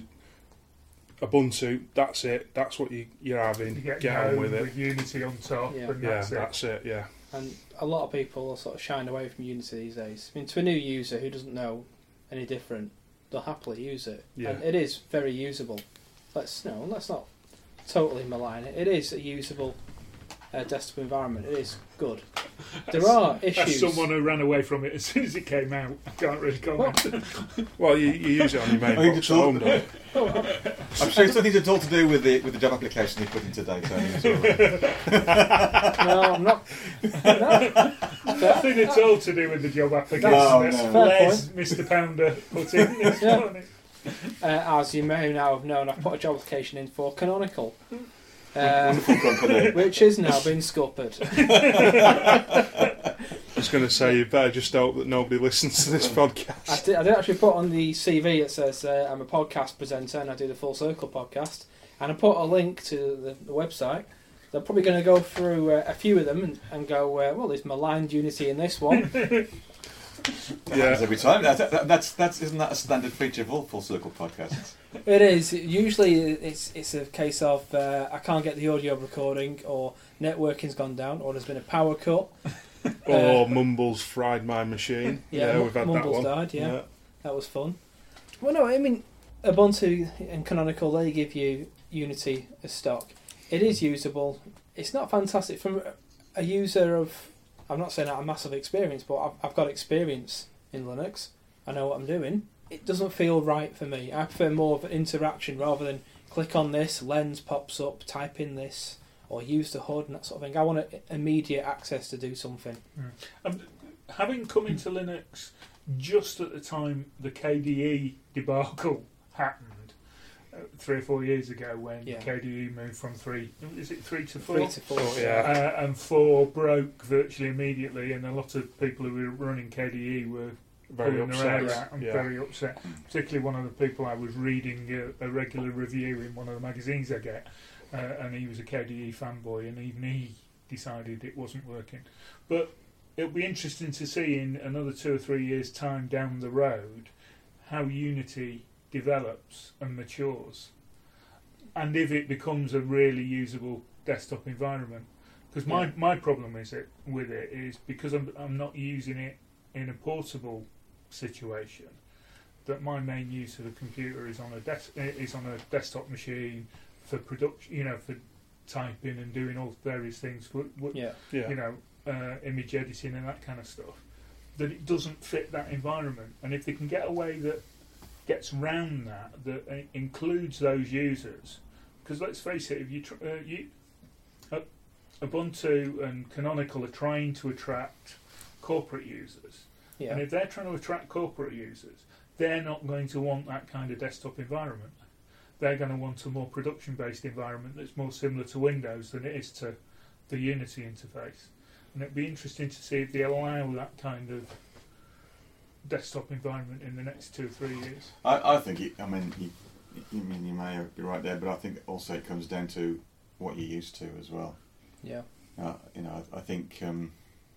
Ubuntu. That's it. That's what you, you're having. You get, get Gnome on with it. Unity on top, Yeah. and Yeah, that's, that's it. it. Yeah. And a lot of people are sort of shying away from Unity these days. I mean, to a new user who doesn't know any different, they'll happily use it. Yeah. And it is very usable. Let's no, let's not totally malign it. It is a usable uh, desktop environment. It is good. There are issues. As someone who ran away from it as soon as it came out, I can't really comment. Well, you, you use it on your main I think box it's at all- home, don't you? I'm sure it's nothing at all to do with the with the job application you put in today, Tony. No, I'm not. No. Nothing at all to do with the job application. No, That's no. Les, Mister Pounder, put in this Yeah. morning. Uh, as you may now have known, I've put a job application in for Canonical. Wonderful company. Which is now being scuppered. I was going to say, you better just hope that nobody listens to this podcast. I did, I did actually put on the C V, it says uh, I'm a podcast presenter and I do the Full Circle podcast. And I put a link to the, the website. They're probably going to go through uh, a few of them and, and go, uh, well, there's maligned Unity in this one. Yeah, every time. That, that, that's that's isn't that a standard feature of all Full Circle podcasts? It is. Usually it's it's a case of uh, I can't get the audio recording, or networking's gone down, or there's been a power cut. Or uh, Mumbles fried my machine. Yeah, Yeah, we've had Mumbles that one. died, yeah. Yeah. That was fun. Well, no, I mean, Ubuntu and Canonical, they give you Unity as stock. It is usable. It's not fantastic. From a user of, I'm not saying I have a massive experience, but I've, I've got experience in Linux. I know what I'm doing. It doesn't feel right for me. I prefer more of an interaction rather than click on this, lens pops up, type in this, or use the H U D and that sort of thing. I want a, immediate access to do something. Mm. Um, having come into Linux just at the time the K D E debacle happened, uh, three or four years ago, when Yeah. K D E moved from three, is it three to four? Three to four, yeah. Uh, and four broke virtually immediately, and a lot of people who were running K D E were Very pulling their upset. hair out and Yeah. very upset. Particularly one of the people I was reading a, a regular review in one of the magazines I get, uh, and he was a K D E fanboy, and even he decided it wasn't working. But it'll be interesting to see in another two or three years' time down the road how Unity develops and matures, and if it becomes a really usable desktop environment. Because my, Yeah. my problem is it with it is because I'm I'm not using it in a portable situation, that my main use of the computer is on a des- is on a desktop machine for production, you know, for typing and doing all various things, w- w- Yeah. Yeah. you know, uh, image editing and that kind of stuff. That it doesn't fit that environment, and if they can get a way that gets round that, that uh, includes those users, because let's face it, if you, tr- uh, you uh, Ubuntu and Canonical are trying to attract corporate users. Yeah. And if they're trying to attract corporate users, they're not going to want that kind of desktop environment. They're going to want a more production-based environment that's more similar to Windows than it is to the Unity interface. And it'd be interesting to see if they allow that kind of desktop environment in the next two or three years. I, I think, it, I mean, you, you mean you may be right there, but I think also it comes down to what you're used to as well. Yeah. Uh, you know, I, I think um,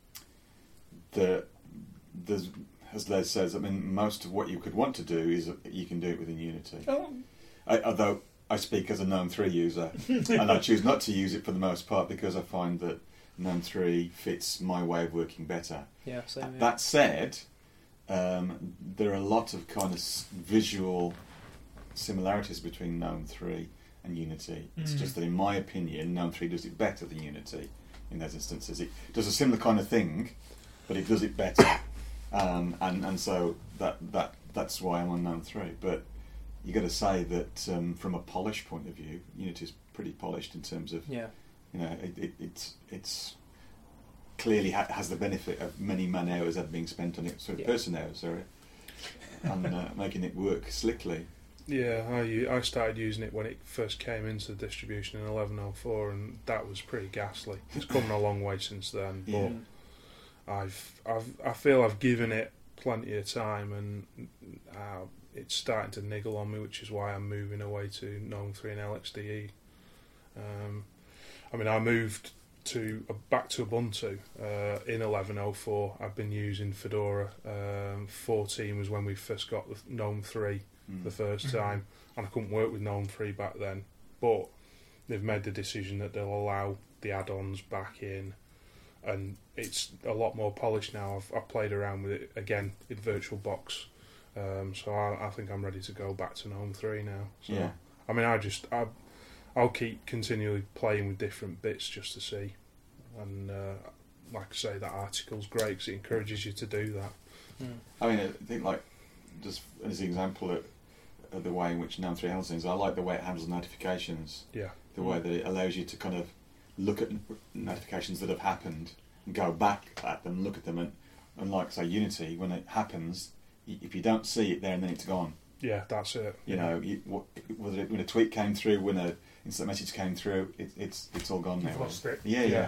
the there's, as Les says, I mean, most of what you could want to do is uh, you can do it within Unity. Oh. I, although I speak as a GNOME three user, and I choose not to use it for the most part because I find that GNOME three fits my way of working better. Yeah, same here. That said, um, there are a lot of kind of s- visual similarities between GNOME three and Unity. It's Mm. just that, in my opinion, GNOME three does it better than Unity in those instances. It does a similar kind of thing, but it does it better. Um, and, and so that that that's why I'm on GNOME three. But you got to say that um, from a polish point of view, Unity is pretty polished in terms of, Yeah. you know, it, it, it's it's clearly ha- has the benefit of many man hours that are being spent on it, sort of Yeah. person hours, sorry, and uh, making it work slickly. Yeah, I, u- I started using it when it first came into the distribution in eleven oh four, and that was pretty ghastly. It's come a long way since then, but Yeah. I've, I've, I feel I've given it plenty of time, and uh, it's starting to niggle on me, which is why I'm moving away to GNOME three and L X D E. Um, I mean, I moved to uh, back to Ubuntu uh, in eleven oh four. I've been using Fedora. Um, fourteen was when we first got the GNOME three Mm. the first Mhm. time, and I couldn't work with GNOME three back then. But they've made the decision that they'll allow the add-ons back in, and it's a lot more polished now. I've, I've played around with it again in VirtualBox, um, so I, I think I'm ready to go back to GNOME three now. So, Yeah. I mean, I just I, I'll keep continually playing with different bits just to see. And uh, like I say, that article's great because it encourages you to do that. Mm. I mean, I think like just as an example of, of the way in which NAM three handles things, I like the way it handles notifications. Yeah. The way that it allows you to kind of look at notifications that have happened and go back at them, look at them, and, and like say Unity, when it happens, y- if you don't see it there and then it's gone. Yeah, that's it. You know, you, what, whether it, when a tweet came through, when a instant message came through, it, it's it's all gone now. You've lost it. Yeah, yeah. Yeah.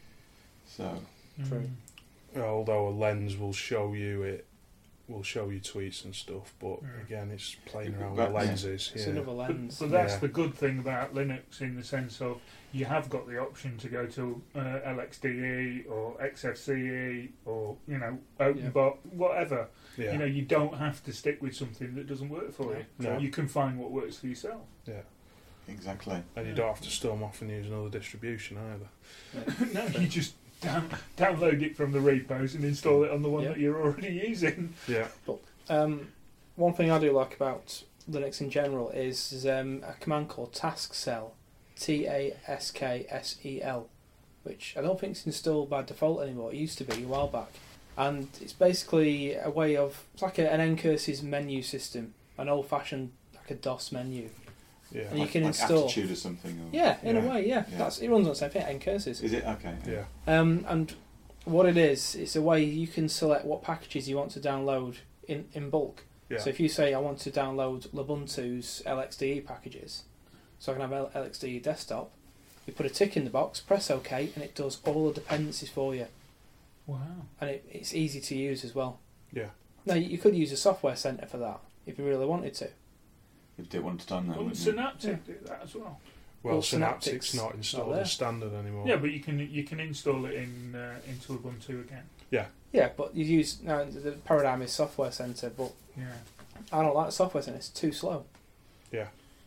So. True. Although a lens will show you it, will show you tweets and stuff, but Mm. again, it's playing around But- with lenses. It's yeah. another But, lens. but that's Yeah. the good thing about Linux in the sense of you have got the option to go to uh, L X D E or X F C E or, you know, OpenBot, whatever. Yeah. You know, you don't have to stick with something that doesn't work for you. No. You can find what works for yourself. Yeah. Exactly. And you don't have to storm off and use another distribution either. No, you just down, download it from the repos and install it on the one Yeah. that you're already using. Yeah. Um, one thing I do like about Linux in general is, is um, a command called Tasksel, T A S K S E L, which I don't think is installed by default anymore. It used to be a while back. And it's basically a way of, it's like a, an N curses menu system, an old-fashioned, like a DOS menu. Yeah. And you Like- can like install... Aptitude or something. Or, Yeah, in Yeah. a way, yeah. Yeah. That's It runs on the same thing, N curses. Is it? Okay. Yeah. Um, and what it is, it's a way you can select what packages you want to download in, in bulk. Yeah. So if you say I want to download Ubuntu's L X D E packages, so I can have L- LXDE desktop, you put a tick in the box, press OK, and it does all the dependencies for you. Wow. And it, it's easy to use as well. Yeah. Now, you could use a software centre for that, if you really wanted to. If they wanted to done that. Well, wouldn't you? Synaptic do that as well. Well, Well, Synaptic's Synaptic's not not installed there. as standard anymore. Yeah, but you can you can install it in uh, into Ubuntu again. Yeah, but you use... Now, the paradigm is software centre, but Yeah. I don't like the software centre, it's too slow. Yeah.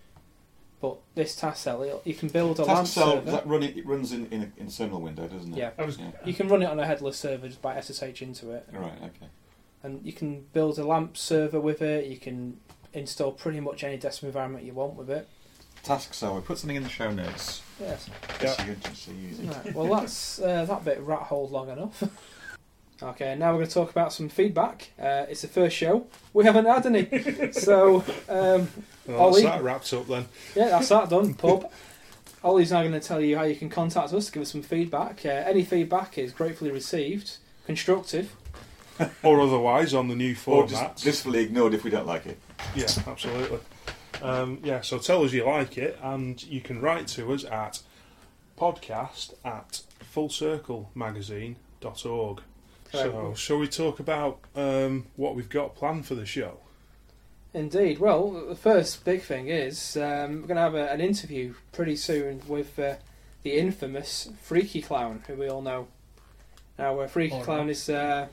But this Tasksel, you can build a LAMP Tasksel, server. that run it, it runs in, in a in a terminal window, doesn't it? Yeah. I was, Yeah. You can run it on a headless server just by S S H into it. Right. Okay. And you can build a LAMP server with it. You can install pretty much any desktop environment you want with it. Tasksel. We put something in the show notes. Yes. Just so you can see using. Right, well, that's uh, that bit rat holed long enough. Okay, now we're going to talk about some feedback. Uh, it's the first show. We haven't had any. So, um, Well, Ollie, that's that wrapped up then. yeah, that's that done. Pub. Ollie's now going to tell you how you can contact us to give us some feedback. Uh, any feedback is gratefully received, constructive. Or otherwise on the new Or format. just blissfully ignored if we don't like it. Yeah, absolutely. Um, yeah, so tell us you like it, and you can write to us at podcast at fullcirclemagazine dot org. So, shall we talk about um, what we've got planned for the show? Indeed. Well, the first big thing is um, we're going to have a, an interview pretty soon with uh, the infamous Freaky Clown, who we all know. Now, uh, Freaky All right. Clown is uh,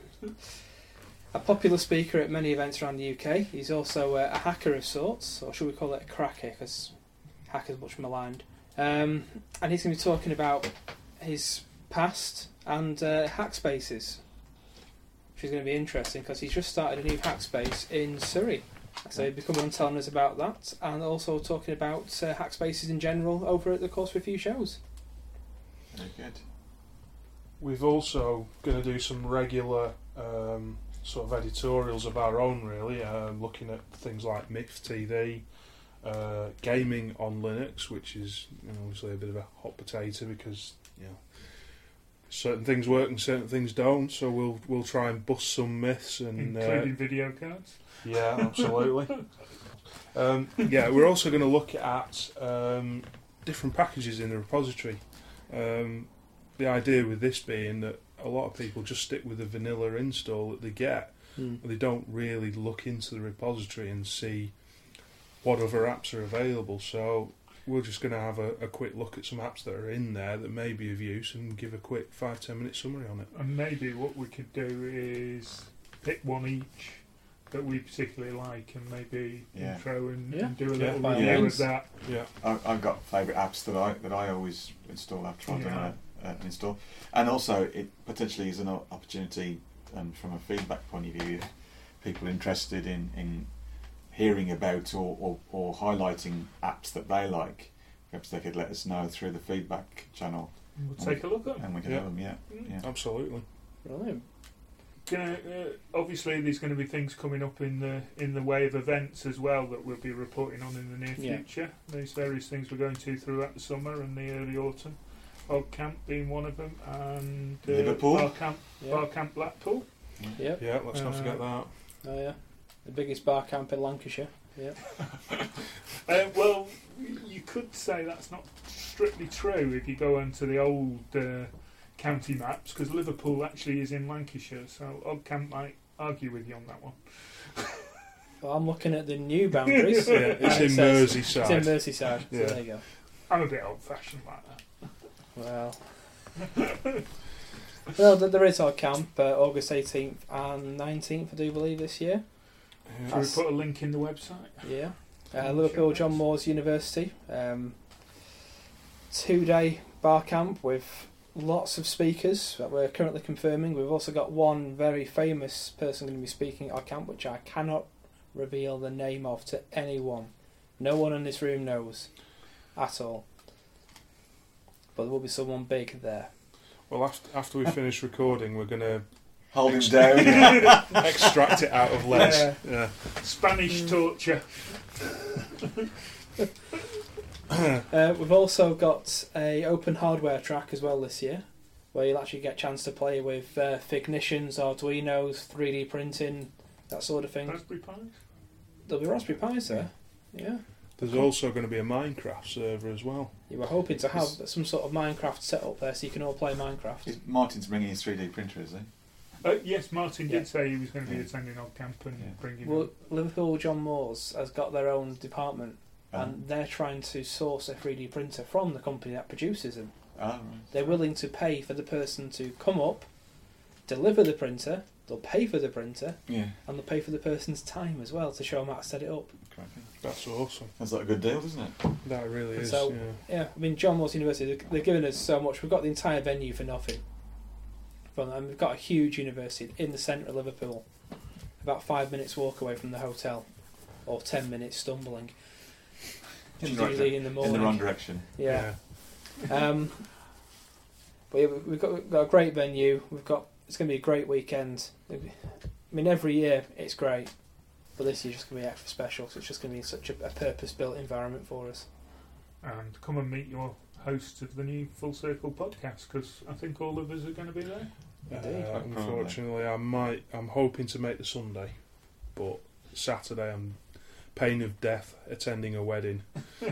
a popular speaker at many events around the U K. He's also uh, a hacker of sorts, or should we call it a cracker, because hacker's much maligned. Um, and he's going to be talking about his past and uh, hack spaces, which is going to be interesting because he's just started a new hack space in Surrey. So he'll be coming and telling us about that, and also talking about uh, hack spaces in general over at the course of a few shows. Very good. We've also going to do some regular um, sort of editorials of our own, really, uh, looking at things like Myth T V, uh, gaming on Linux, which is, you know, obviously a bit of a hot potato because, you know, certain things work and certain things don't. So we'll we'll try and bust some myths and including uh, video cards. yeah, absolutely. um, yeah, we're also going to look at um, different packages in the repository. Um, the idea with this being that a lot of people just stick with the vanilla install that they get. Mm. They don't really look into the repository and see what other apps are available. So we're just going to have a, a quick look at some apps that are in there that may be of use and give a quick five ten minute summary on it. And maybe what we could do is pick one each that we particularly like and maybe Yeah. intro and, Yeah. and do a Yeah, little by all review means. of that. Yeah, I've, I've got favourite apps that I that I always install after I've Yeah. done a, an install, and also it potentially is an o- opportunity um, from a feedback point of view. If people are interested in, in hearing about or, or, or highlighting apps that they like, perhaps they could let us know through the feedback channel We'll take a look at them. And we can Yeah. have them, yeah. yeah. Absolutely. Brilliant. Gonna, uh, obviously, there's going to be things coming up in the in the way of events as well that we'll be reporting on in the near Yeah. future. There's various things we're going to throughout the summer and the early autumn. Og Camp being one of them, and uh, Liverpool. Bar Camp, Yeah. Bar Camp Blackpool. Yep. Yeah, let's not Uh, forget that. Oh yeah. The biggest bar camp in Lancashire. Yep. Uh, well, you could say that's not strictly true if you go onto the old uh, county maps, because Liverpool actually is in Lancashire, so Og Camp might argue with you on that one. Well, I'm looking at the new boundaries. Yeah, it's and it in says- Merseyside. It's in Merseyside. Yeah. So there you go. I'm a bit old-fashioned like that. Well, well, th- there is our camp, uh, August eighteenth and nineteenth, I do believe, this year. Yeah. Shall we That's- put a link in the website? Yeah. Uh, Liverpool John Moores University. Um, two-day bar camp with lots of speakers that we're currently confirming. We've also got one very famous person going to be speaking at our camp, which I cannot reveal the name of to anyone. No one in this room knows at all. But there will be someone big there. Well, after, after we finish recording, we're going to Hold him down. extract it out of Les. Yeah. Yeah. Spanish torture. Uh, we've also got a open hardware track as well this year, where you'll actually get a chance to play with uh, Fignitions, Arduinos, three D printing, that sort of thing. Raspberry Pis? There'll be Raspberry Pis there. Yeah. There's also going to be a Minecraft server as well. You were hoping to have some sort of Minecraft set up there so you can all play Minecraft. Is Martin's bringing his three D printer, is he? Uh, yes, Martin Yeah. did say he was going to be Yeah. attending Og Camp and Yeah. bringing Well, up. Liverpool John Moores has got their own department, Oh. and they're trying to source a three D printer from the company that produces them. Ah, right. They're willing to pay for the person to come up, deliver the printer, they'll pay for the printer, Yeah. and they'll pay for the person's time as well to show them how to set it up. Cracking. That's awesome. Sounds like a good deal, doesn't it? That really is. So- yeah. Yeah, I mean, John Moores University, they're- they're giving us so much. We've got the entire venue for nothing. From them. We've got a huge university in the centre of Liverpool, about five minutes walk away from the hotel, or ten minutes stumbling. In Just the right usually di- in the In morning. the wrong direction. Yeah. Um, but yeah, we- we've got, we've got a great venue. We've got it's going to be a great weekend. I mean, every year it's great, but this year's just going to be extra special. So it's just going to be such a, a purpose-built environment for us. And come and meet your hosts of the new Full Circle podcast, because I think all of us are going to be there. Indeed. Uh, unfortunately, I might. I'm hoping to make the Sunday, but Saturday I'm pain of death attending a wedding.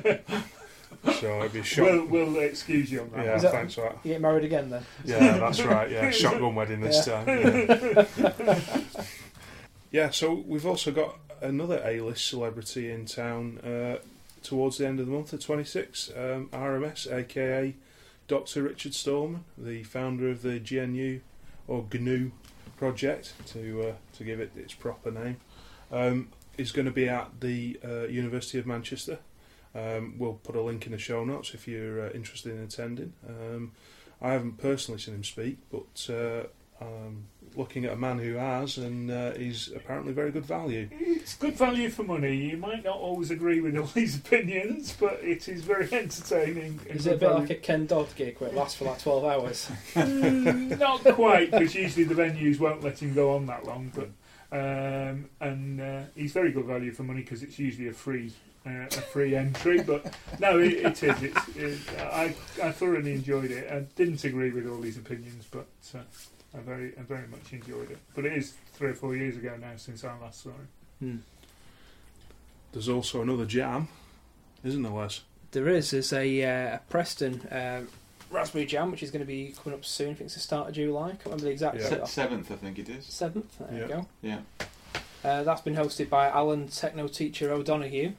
So it'd be a shock. We'll, we'll excuse you on that. Yeah, Is that- thanks for that. You get married again then? Yeah, that's right. Yeah, shotgun wedding this Yeah. time. Yeah. Yeah, so we've also got another A-list celebrity in town uh, towards the end of the month, the twenty-sixth. Um, R M S, aka Doctor Richard Stallman, the founder of the G N U or G N U project, to uh, to give it its proper name, um, is going to be at the uh, University of Manchester. Um, we'll put a link in the show notes if you're uh, interested in attending. Um, I haven't personally seen him speak, but uh, I'm looking at a man who has, and uh, he's apparently very good value. It's good value for money. You might not always agree with all these opinions, but it is very entertaining. and Is it a good bit value. like a Ken Dodd gig where it lasts for like twelve hours? Mm, not quite, because usually the venues won't let him go on that long. But um, and uh, he's very good value for money because it's usually a free uh, a free entry. But no, it, it is. It's, it, I I thoroughly enjoyed it. I didn't agree with all these opinions, but uh, I very I very much enjoyed it. But it is three or four years ago now since I last saw it. Hmm. There's also another jam, isn't there, Les? There is. There's a, uh, a Preston uh, Raspberry Jam, which is going to be coming up soon. I think it's the start of July. I can't remember the exact Yeah. date. Se- seventh, I think it is. seventh, there Yeah. you go. Yeah. Uh, that's been hosted by Alan Techno Teacher O'Donoghue.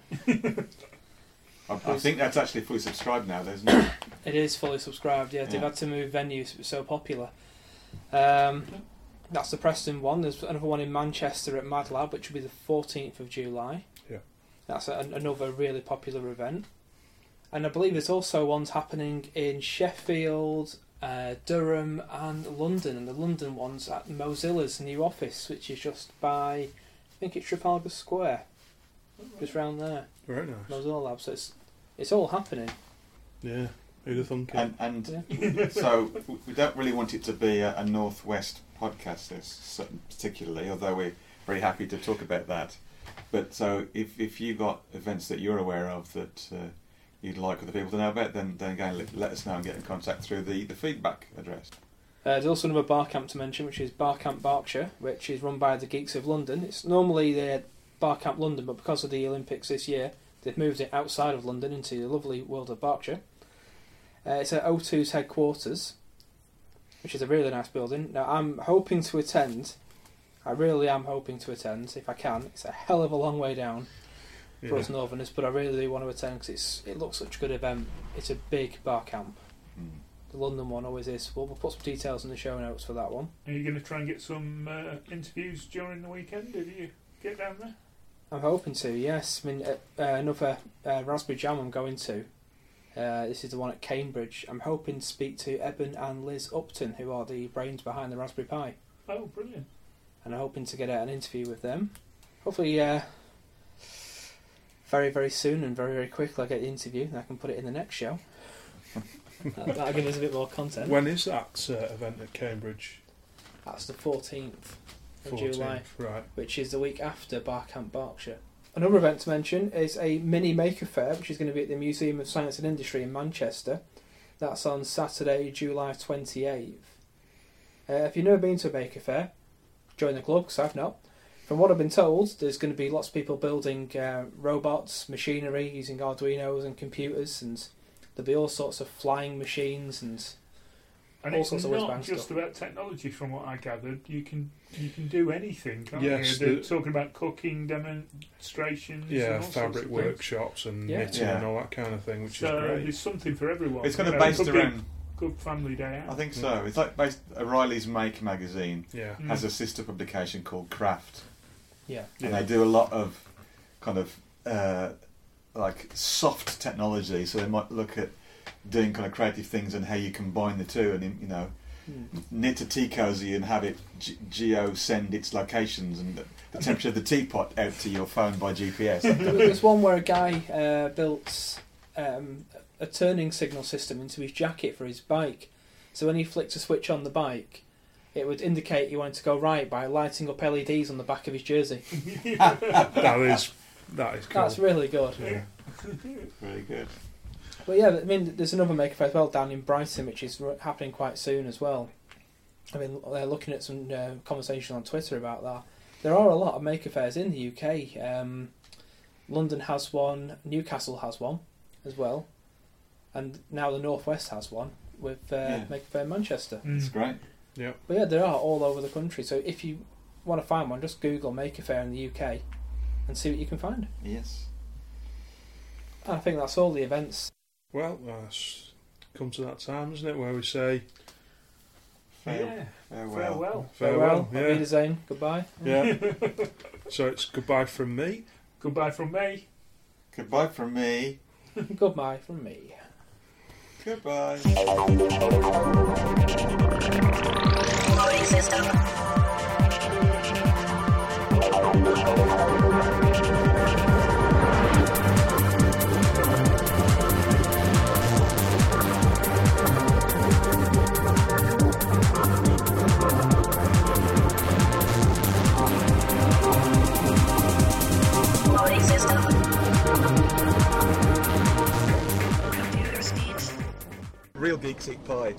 I, I think that's actually fully subscribed now, isn't it? It is fully subscribed, yeah. They've Yeah. had to move venues, it was so popular. Um, that's the Preston one. There's another one in Manchester at Mad Lab, which will be the fourteenth of July. Yeah. That's a, another really popular event. And I believe there's also ones happening in Sheffield, uh, Durham and London. And the London one's at Mozilla's new office, which is just by, I think it's Trafalgar Square. Just round there. Very nice. Mozilla Lab. So it's, it's all happening. Yeah. Who'd have thunk it? And, and so we don't really want it to be a, a Northwest podcast, this particularly, although we're very happy to talk about that. But so if if you got events that you're aware of that uh, you'd like other people to know about, then then again let, let us know and get in contact through the, the feedback address. Uh, there's also another bar camp to mention, which is Bar Camp Berkshire, which is run by the Geeks of London. It's normally the Bar Camp London, but because of the Olympics this year, they've moved it outside of London into the lovely world of Berkshire. Uh, it's at O two's headquarters, which is a really nice building. Now, I'm hoping to attend. I really am hoping to attend, if I can. It's a hell of a long way down for Yeah. us Northerners, but I really do want to attend because it's it looks such a good event. It's a big bar camp. Mm. The London one always is. We'll, we'll put some details in the show notes for that one. Are you going to try and get some uh, interviews during the weekend? Did you get down there? I'm hoping to, yes. I mean, uh, uh, another uh, Raspberry Jam I'm going to. Uh, this is the one at Cambridge. I'm hoping to speak to Eben and Liz Upton, who are the brains behind the Raspberry Pi. Oh, brilliant. And I'm hoping to get an interview with them. Hopefully, uh, very, very soon and very, very quickly I get the interview and I can put it in the next show. that, that'll give us a bit more content. When is that uh, event at Cambridge? That's the fourteenth of fourteenth, July, right. which is the week after Bar Camp Berkshire. Another event to mention is a mini Maker Fair, which is going to be at the Museum of Science and Industry in Manchester. That's on Saturday, July twenty-eighth. Uh, if you've never been to a Maker Fair, join the club, because I've not. From what I've been told, there's going to be lots of people building uh, robots, machinery, using Arduinos and computers, and there'll be all sorts of flying machines and, And all it's sorts of not whiz-bang just stuff. about technology, from what I gathered. You can you can do anything, can't Yes, you? They're the- talking about cooking demonstrations. Yeah, and all sorts fabric of things. workshops and Yeah. knitting Yeah. and all that kind of thing, which So is great. there's something for everyone. It's kind of You know, it based could be a around. good family day out. I think so. It's like based. O'Reilly's Make magazine Yeah. Mm. has a sister publication called Craft, yeah. and Yeah. they do a lot of kind of uh, like soft technology. So they might look at doing kind of creative things and how you combine the two, and you know, Mm. knit a tea cozy and have it g- geo send its locations and the, the temperature of the teapot out to your phone by G P S. There's one where a guy uh, built um, a turning signal system into his jacket for his bike. So when he flicked a switch on the bike, it would indicate he wanted to go right by lighting up L E Ds on the back of his jersey. that is that is cool. That's really good. Yeah. Very good. But yeah, I mean, there's another Maker Fair as well down in Brighton, which is r- happening quite soon as well. I mean, they're looking at some uh, conversation on Twitter about that. There are a lot of Maker Fairs in the U K. Um, London has one, Newcastle has one as well, and now the Northwest has one with uh, Yeah. Maker Fair Manchester. Mm. It's great. Yeah. But yeah, there are all over the country. So if you want to find one, just Google Maker Fair in the U K and see what you can find. Yes. And I think that's all the events. Well, that's come to that time, isn't it, where we say Fair, Yeah. farewell. Farewell. farewell. Farewell. Yeah. Wiedersehen. Goodbye. Yeah. So it's goodbye from me. Goodbye from me. Goodbye from me. Goodbye from me. Goodbye. Loading system. Loading system. Computer speech. Real geeks eat pie.